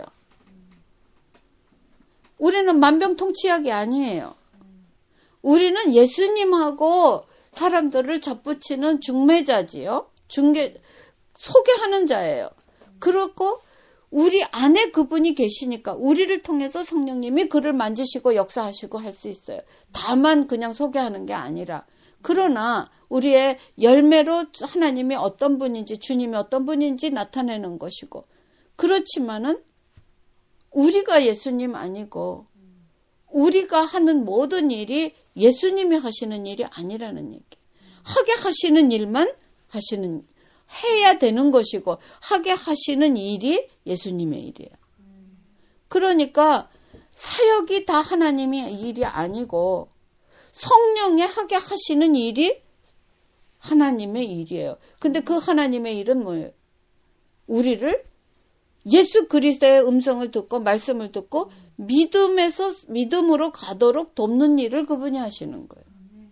우리는 만병통치약이 아니에요. 우리는 예수님하고 사람들을 접붙이는 중매자지요. 중개, 소개하는 자예요. 그렇고 우리 안에 그분이 계시니까 우리를 통해서 성령님이 그를 만지시고 역사하시고 할 수 있어요. 다만 그냥 소개하는 게 아니라 그러나 우리의 열매로 하나님이 어떤 분인지, 주님이 어떤 분인지 나타내는 것이고, 그렇지만은 우리가 예수님 아니고 우리가 하는 모든 일이 예수님이 하시는 일이 아니라는 얘기. 하게 하시는 일만 하시는, 해야 되는 것이고, 하게 하시는 일이 예수님의 일이에요. 그러니까 사역이 다 하나님의 일이 아니고 성령의 하게 하시는 일이 하나님의 일이에요. 근데 그 하나님의 일은 뭐예요? 우리를 예수 그리스도의 음성을 듣고 말씀을 듣고 믿음에서 믿음으로 가도록 돕는 일을 그분이 하시는 거예요.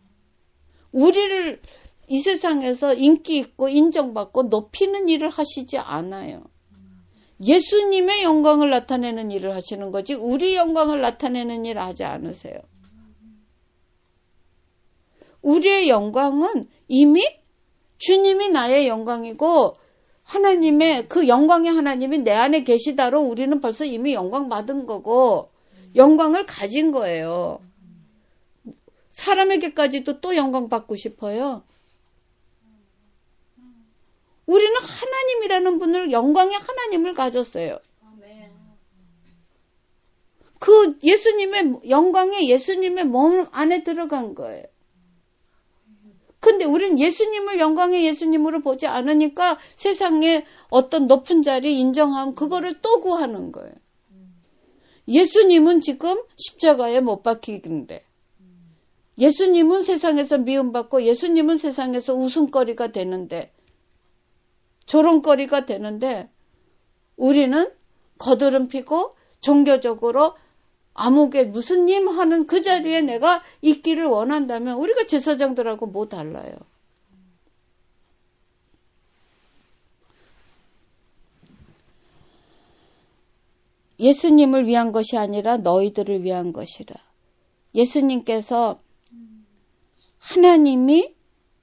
우리를 이 세상에서 인기 있고 인정받고 높이는 일을 하시지 않아요. 예수님의 영광을 나타내는 일을 하시는 거지 우리 영광을 나타내는 일을 하지 않으세요. 우리의 영광은 이미 주님이 나의 영광이고 하나님의 그 영광의 하나님이 내 안에 계시다로 우리는 벌써 이미 영광 받은 거고 영광을 가진 거예요. 사람에게까지도 또 영광 받고 싶어요. 우리는 하나님이라는 분을, 영광의 하나님을 가졌어요. 그 예수님의, 영광의 예수님의 몸 안에 들어간 거예요. 근데 우리는 예수님을 영광의 예수님으로 보지 않으니까 세상에 어떤 높은 자리 인정함, 그거를 또 구하는 거예요. 예수님은 지금 십자가에 못 박히는데, 예수님은 세상에서 미움받고 예수님은 세상에서 웃음거리가 되는데, 조롱거리가 되는데 우리는 거드름 피고 종교적으로 아무개 무슨 님 하는 그 자리에 내가 있기를 원한다면 우리가 제사장들하고 뭐 달라요. 예수님을 위한 것이 아니라 너희들을 위한 것이라. 예수님께서 하나님이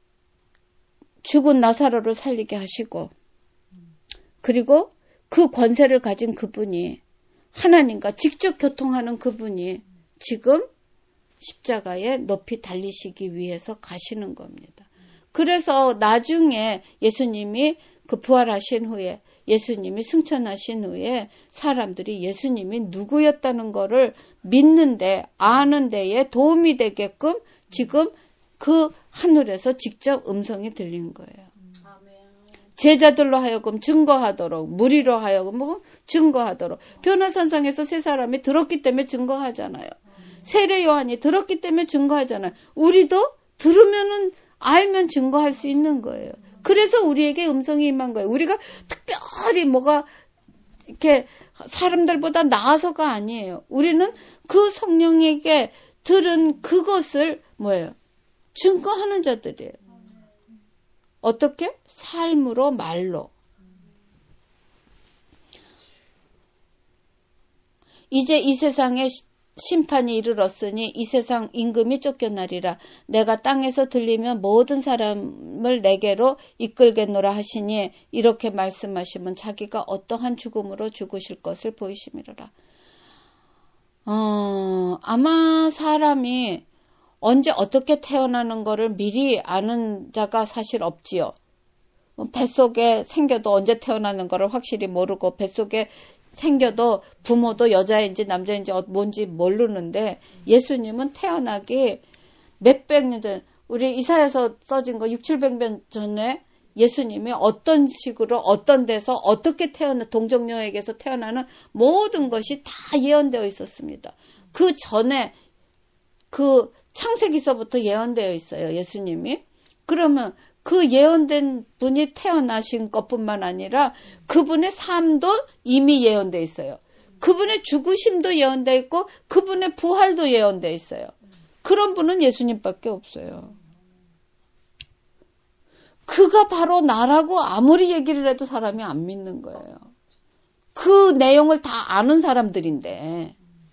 죽은 나사로를 살리게 하시고 그리고 그 권세를 가진 그분이 하나님과 직접 교통하는 그분이 지금 십자가에 높이 달리시기 위해서 가시는 겁니다. 그래서 나중에 예수님이 그 부활하신 후에 예수님이 승천하신 후에 사람들이 예수님이 누구였다는 거를 믿는데 아는 데에 도움이 되게끔 지금 그 하늘에서 직접 음성이 들린 거예요. 제자들로 하여금 증거하도록, 무리로 하여금 뭐 증거하도록. 변화산상에서 세 사람이 들었기 때문에 증거하잖아요. 세례 요한이 들었기 때문에 증거하잖아요. 우리도 들으면은 알면 증거할 수 있는 거예요. 그래서 우리에게 음성이 임한 거예요. 우리가 특별히 뭐가 이렇게 사람들보다 나아서가 아니에요. 우리는 그 성령에게 들은 그것을 뭐예요? 증거하는 자들이에요. 어떻게? 삶으로, 말로. 이제 이 세상에 심판이 이르렀으니 이 세상 임금이 쫓겨나리라. 내가 땅에서 들리면 모든 사람을 내게로 이끌겠노라 하시니 이렇게 말씀하시면 자기가 어떠한 죽음으로 죽으실 것을 보이심이로라. 어, 아마 사람이 언제 어떻게 태어나는 거를 미리 아는 자가 사실 없지요. 뱃속에 생겨도 언제 태어나는 거를 확실히 모르고 뱃속에 생겨도 부모도 여자인지 남자인지 뭔지 모르는데 예수님은 태어나기 몇백 년 전, 우리 이사야서 써진 거 육칠백 년 전에 예수님이 어떤 식으로 어떤 데서 어떻게 태어나 동정녀에게서 태어나는 모든 것이 다 예언되어 있었습니다. 그 전에 그 창세기서부터 예언되어 있어요. 예수님이. 그러면 그 예언된 분이 태어나신 것뿐만 아니라 그분의 삶도 이미 예언되어 있어요. 그분의 죽으심도 예언되어 있고 그분의 부활도 예언되어 있어요. 그런 분은 예수님밖에 없어요. 그가 바로 나라고 아무리 얘기를 해도 사람이 안 믿는 거예요. 그 내용을 다 아는 사람들인데.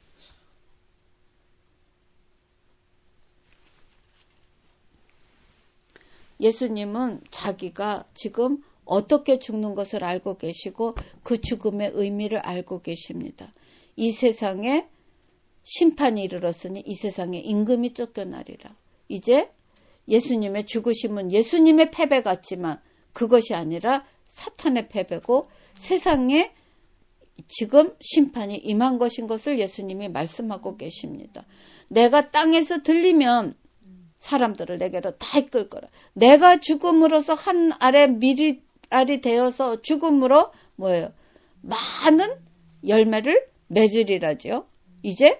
예수님은 자기가 지금 어떻게 죽는 것을 알고 계시고 그 죽음의 의미를 알고 계십니다. 이 세상에 심판이 이르렀으니 이 세상에 임금이 쫓겨나리라. 이제 예수님의 죽으심은 예수님의 패배 같지만 그것이 아니라 사탄의 패배고 세상에 지금 심판이 임한 것인 것을 예수님이 말씀하고 계십니다. 내가 땅에서 들리면 사람들을 내게로 다 이끌 거라. 내가 죽음으로써 한 알의 밀알이 되어서 죽음으로 뭐예요? 많은 열매를 맺으리라지요. 이제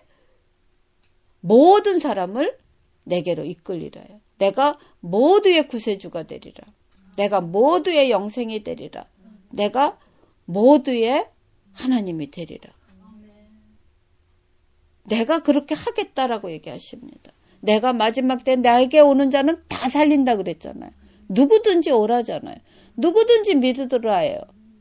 모든 사람을 내게로 이끌리라요. 내가 모두의 구세주가 되리라. 내가 모두의 영생이 되리라. 내가 모두의 하나님이 되리라. 내가 그렇게 하겠다라고 얘기하십니다. 내가 마지막 때 나에게 오는 자는 다 살린다 그랬잖아요. 누구든지 오라잖아요. 누구든지 믿으라예요.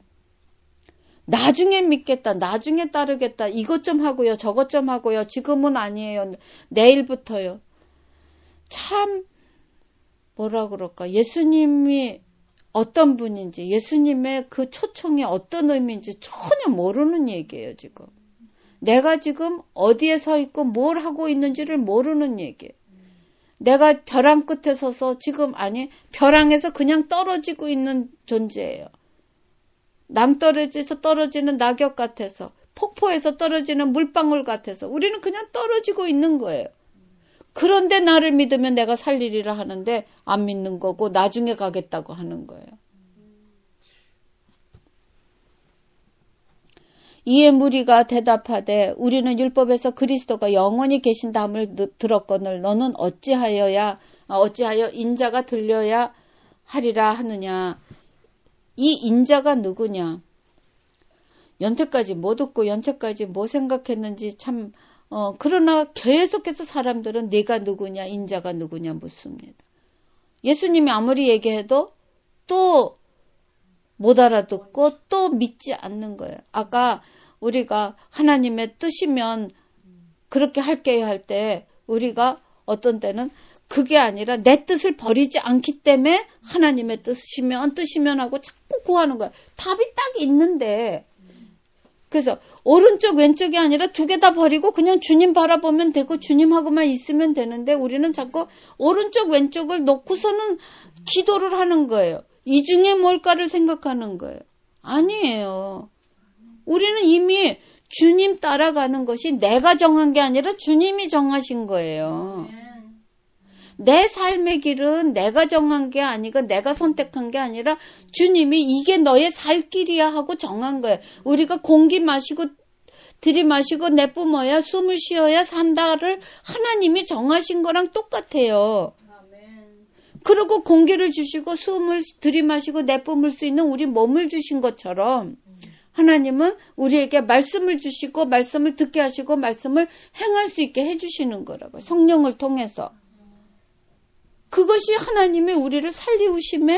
나중에 믿겠다. 나중에 따르겠다. 이것 좀 하고요. 저것 좀 하고요. 지금은 아니에요. 내일부터요. 참 뭐라 그럴까. 예수님이 어떤 분인지 예수님의 그 초청이 어떤 의미인지 전혀 모르는 얘기예요. 지금. 내가 지금 어디에 서 있고 뭘 하고 있는지를 모르는 얘기예요. 내가 벼랑 끝에 서서 지금 아니 벼랑에서 그냥 떨어지고 있는 존재예요. 낭떠러지에서 떨어지는 낙엽 같아서 폭포에서 떨어지는 물방울 같아서 우리는 그냥 떨어지고 있는 거예요. 그런데 나를 믿으면 내가 살리리라 하는데 안 믿는 거고 나중에 가겠다고 하는 거예요. 이에 무리가 대답하되 우리는 율법에서 그리스도가 영원히 계신다함을 들었거늘 너는 어찌하여야 어찌하여 인자가 들려야 하리라 하느냐. 이 인자가 누구냐. 연태까지 뭐 듣고 연태까지 뭐 생각했는지 참 어, 그러나 계속해서 사람들은 네가 누구냐 인자가 누구냐 묻습니다. 예수님이 아무리 얘기해도 또 못 알아듣고 또 믿지 않는 거예요. 아까 우리가 하나님의 뜻이면 그렇게 할게요 할 때 우리가 어떤 때는 그게 아니라 내 뜻을 버리지 않기 때문에 하나님의 뜻이면 뜻이면 하고 자꾸 구하는 거야. 답이 딱 있는데 그래서 오른쪽 왼쪽이 아니라 두 개 다 버리고 그냥 주님 바라보면 되고 주님하고만 있으면 되는데 우리는 자꾸 오른쪽 왼쪽을 놓고서는 기도를 하는 거예요. 이 중에 뭘까를 생각하는 거예요. 아니에요. 우리는 이미 주님 따라가는 것이 내가 정한 게 아니라 주님이 정하신 거예요. 내 삶의 길은 내가 정한 게 아니고 내가 선택한 게 아니라 주님이 이게 너의 살 길이야 하고 정한 거예요. 우리가 공기 마시고 들이마시고 내뿜어야 숨을 쉬어야 산다를 하나님이 정하신 거랑 똑같아요. 그리고 공기를 주시고 숨을 들이마시고 내뿜을 수 있는 우리 몸을 주신 것처럼 하나님은 우리에게 말씀을 주시고 말씀을 듣게 하시고 말씀을 행할 수 있게 해주시는 거라고요. 성령을 통해서. 그것이 하나님의 우리를 살리우심에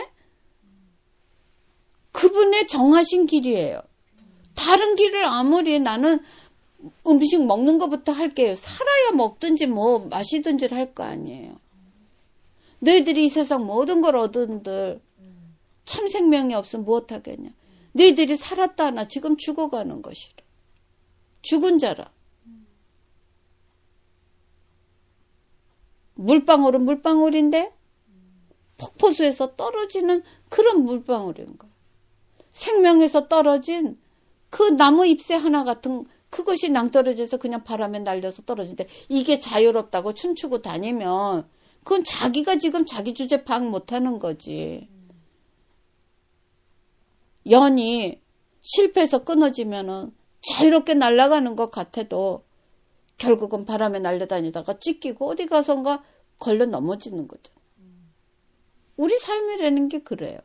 그분의 정하신 길이에요. 다른 길을 아무리 나는 음식 먹는 것부터 할게요. 살아야 먹든지 뭐 마시든지 할 거 아니에요. 너희들이 이 세상 모든 걸 얻은들 참 생명이 없으면 무엇하겠냐. 너희들이 살았다 하나 지금 죽어가는 것이라. 죽은 자라. 물방울은 물방울인데 폭포수에서 떨어지는 그런 물방울인 거야. 생명에서 떨어진 그 나무 잎새 하나 같은 그것이 낭떠러지에서 그냥 바람에 날려서 떨어지는데 이게 자유롭다고 춤추고 다니면 그건 자기가 지금 자기 주제 파악 못하는 거지. 연이 실패해서 끊어지면은 자유롭게 날아가는 것 같아도 결국은 바람에 날려다니다가 찢기고 어디 가선가 걸려 넘어지는 거죠. 우리 삶이라는 게 그래요.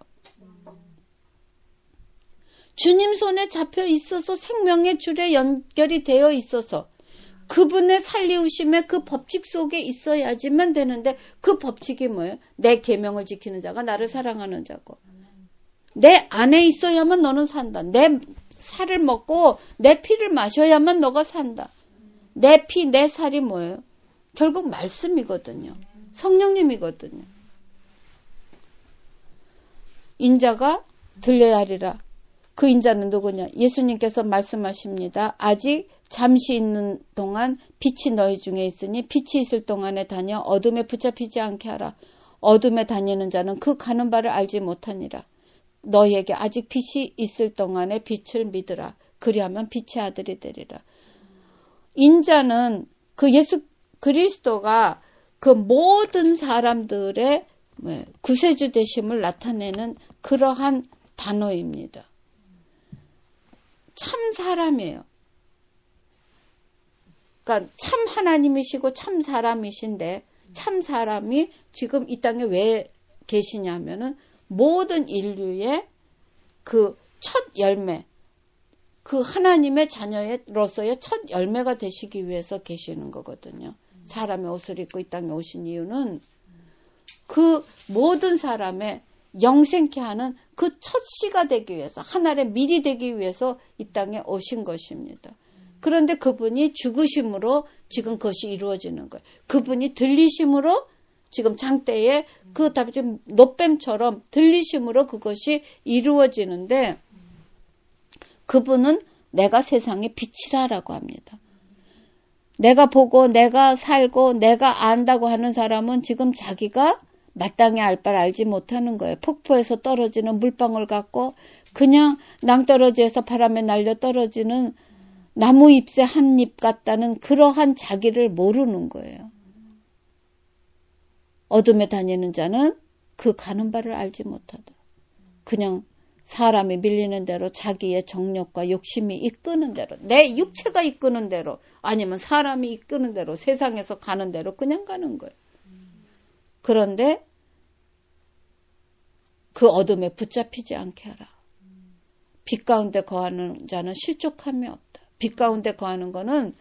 주님 손에 잡혀 있어서 생명의 줄에 연결이 되어 있어서 그분의 살리우심의 그 법칙 속에 있어야지만 되는데 그 법칙이 뭐예요? 내 계명을 지키는 자가 나를 사랑하는 자고 내 안에 있어야만 너는 산다. 내 살을 먹고 내 피를 마셔야만 너가 산다. 내 피, 내 살이 뭐예요? 결국 말씀이거든요. 성령님이거든요. 인자가 들려야 하리라. 그 인자는 누구냐? 예수님께서 말씀하십니다. 아직 잠시 있는 동안 빛이 너희 중에 있으니 빛이 있을 동안에 다녀 어둠에 붙잡히지 않게 하라. 어둠에 다니는 자는 그 가는 바를 알지 못하니라. 너희에게 아직 빛이 있을 동안에 빛을 믿으라. 그리하면 빛의 아들이 되리라. 인자는 그 예수 그리스도가 그 모든 사람들의 구세주 되심을 나타내는 그러한 단어입니다. 참 사람이에요. 그러니까 참 하나님이시고 참 사람이신데 참 사람이 지금 이 땅에 왜 계시냐면은 모든 인류의 그 첫 열매, 그 하나님의 자녀로서의 첫 열매가 되시기 위해서 계시는 거거든요. 사람의 옷을 입고 이 땅에 오신 이유는 그 모든 사람의 영생케 하는 그 첫 씨가 되기 위해서, 하늘의 밀이 되기 위해서 이 땅에 오신 것입니다. 그런데 그분이 죽으심으로 지금 그것이 이루어지는 거예요. 그분이 들리심으로 지금 장대에 그 노뱀처럼 들리심으로 그것이 이루어지는데 그분은 내가 세상의 빛이라라고 합니다. 내가 보고 내가 살고 내가 안다고 하는 사람은 지금 자기가 마땅히 알 바를 알지 못하는 거예요. 폭포에서 떨어지는 물방울 같고 그냥 낭떠러지에서 바람에 날려 떨어지는 나무 잎새 한 잎 같다는 그러한 자기를 모르는 거예요. 어둠에 다니는 자는 그 가는 바를 알지 못하더라. 그냥 사람이 밀리는 대로 자기의 정욕과 욕심이 이끄는 대로, 내 육체가 이끄는 대로, 아니면 사람이 이끄는 대로, 세상에서 가는 대로 그냥 가는 거예요. 그런데 그 어둠에 붙잡히지 않게 하라. 빛 가운데 거하는 자는 실족함이 없다. 빛 가운데 거하는 거는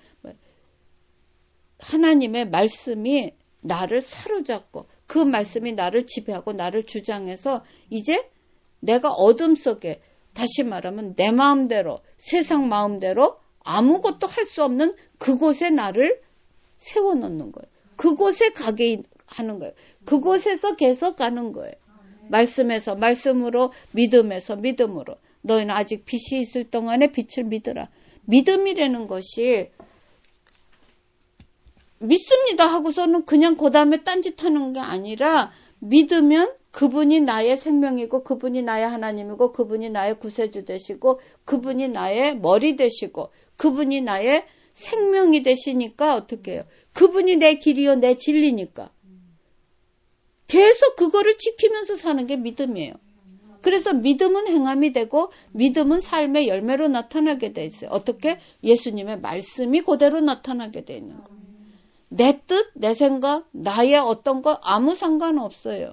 하나님의 말씀이 나를 사로잡고 그 말씀이 나를 지배하고 나를 주장해서 이제 내가 어둠 속에, 다시 말하면 내 마음대로, 세상 마음대로 아무것도 할 수 없는 그곳에 나를 세워놓는 거예요. 그곳에 가게 하는 거예요. 그곳에서 계속 가는 거예요. 말씀에서 말씀으로, 믿음에서 믿음으로. 너희는 아직 빛이 있을 동안에 빛을 믿으라. 믿음이라는 것이 믿습니다 하고서는 그냥 그 다음에 딴짓하는 게 아니라 믿으면 그분이 나의 생명이고 그분이 나의 하나님이고 그분이 나의 구세주 되시고 그분이 나의 머리 되시고 그분이 나의 생명이 되시니까 어떻게 해요? 그분이 내 길이요 내 진리니까 계속 그거를 지키면서 사는 게 믿음이에요. 그래서 믿음은 행함이 되고 믿음은 삶의 열매로 나타나게 돼 있어요. 어떻게? 예수님의 말씀이 그대로 나타나게 돼 있는 거예요. 내 뜻, 내 생각, 나의 어떤 거 아무 상관없어요.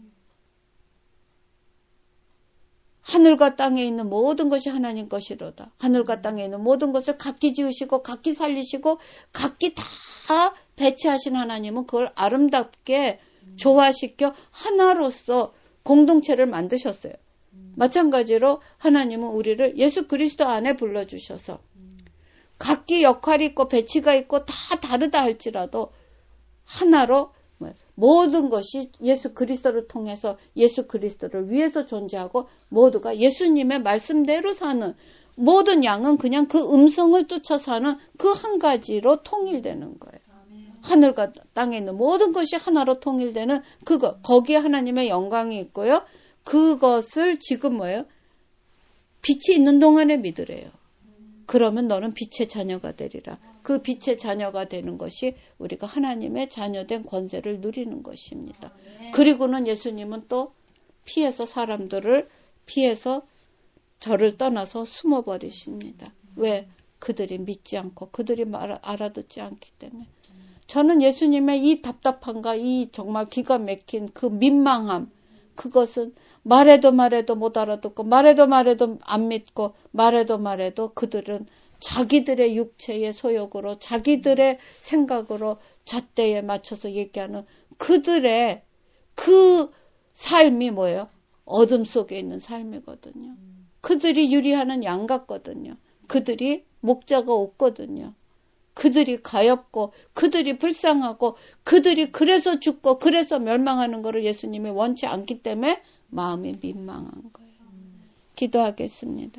하늘과 땅에 있는 모든 것이 하나님 것이로다. 하늘과 땅에 있는 모든 것을 각기 지으시고 각기 살리시고 각기 다 배치하신 하나님은 그걸 아름답게 조화시켜 하나로서 공동체를 만드셨어요. 마찬가지로 하나님은 우리를 예수 그리스도 안에 불러주셔서 각기 역할이 있고 배치가 있고 다 다르다 할지라도 하나로 모든 것이 예수 그리스도를 통해서 예수 그리스도를 위해서 존재하고 모두가 예수님의 말씀대로 사는 모든 양은 그냥 그 음성을 쫓아 사는 그 한 가지로 통일되는 거예요. 하늘과 땅에 있는 모든 것이 하나로 통일되는 그거, 거기에 하나님의 영광이 있고요. 그것을 지금 뭐예요? 빛이 있는 동안에 믿으래요. 그러면 너는 빛의 자녀가 되리라. 그 빛의 자녀가 되는 것이 우리가 하나님의 자녀된 권세를 누리는 것입니다. 그리고는 예수님은 또 피해서 사람들을 피해서 저를 떠나서 숨어버리십니다. 왜? 그들이 믿지 않고 그들이 말, 알아듣지 않기 때문에. 저는 예수님의 이 답답함과 이 정말 기가 막힌 그 민망함, 그것은 말해도 말해도 못 알아듣고 말해도 말해도 안 믿고 말해도 말해도 그들은 자기들의 육체의 소욕으로 자기들의 생각으로 잣대에 맞춰서 얘기하는 그들의 그 삶이 뭐예요? 어둠 속에 있는 삶이거든요. 그들이 유리하는 양 같거든요. 그들이 목자가 없거든요. 그들이 가엾고 그들이 불쌍하고 그들이 그래서 죽고 그래서 멸망하는 것을 예수님이 원치 않기 때문에 마음이 민망한 거예요. 기도하겠습니다.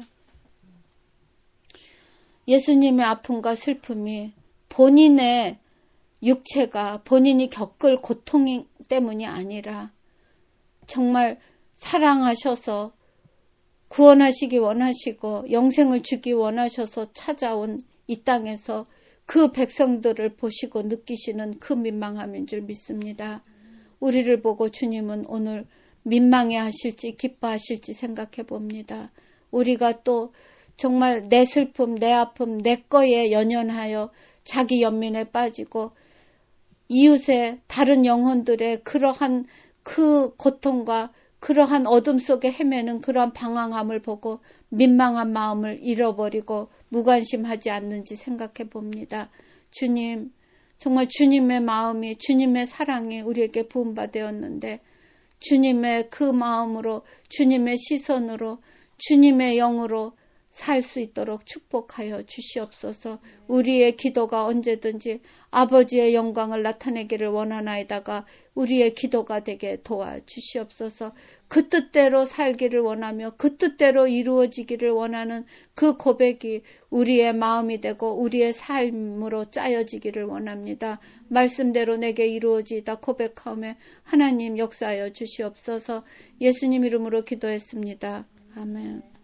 예수님의 아픔과 슬픔이 본인의 육체가 본인이 겪을 고통 때문이 아니라 정말 사랑하셔서 구원하시기 원하시고 영생을 주기 원하셔서 찾아온 이 땅에서 그 백성들을 보시고 느끼시는 그 민망함인 줄 믿습니다. 우리를 보고 주님은 오늘 민망해 하실지 기뻐하실지 생각해 봅니다. 우리가 또 정말 내 슬픔, 내 아픔, 내 거에 연연하여 자기 연민에 빠지고 이웃의 다른 영혼들의 그러한 그 고통과 그러한 어둠 속에 헤매는 그러한 방황함을 보고 민망한 마음을 잃어버리고 무관심하지 않는지 생각해 봅니다. 주님, 정말 주님의 마음이, 주님의 사랑이 우리에게 부음받았는데 주님의 그 마음으로, 주님의 시선으로, 주님의 영으로 살 수 있도록 축복하여 주시옵소서. 우리의 기도가 언제든지 아버지의 영광을 나타내기를 원하나이다가 우리의 기도가 되게 도와주시옵소서. 그 뜻대로 살기를 원하며 그 뜻대로 이루어지기를 원하는 그 고백이 우리의 마음이 되고 우리의 삶으로 짜여지기를 원합니다. 말씀대로 내게 이루어지다 고백하며 하나님 역사하여 주시옵소서. 예수님 이름으로 기도했습니다. 아멘.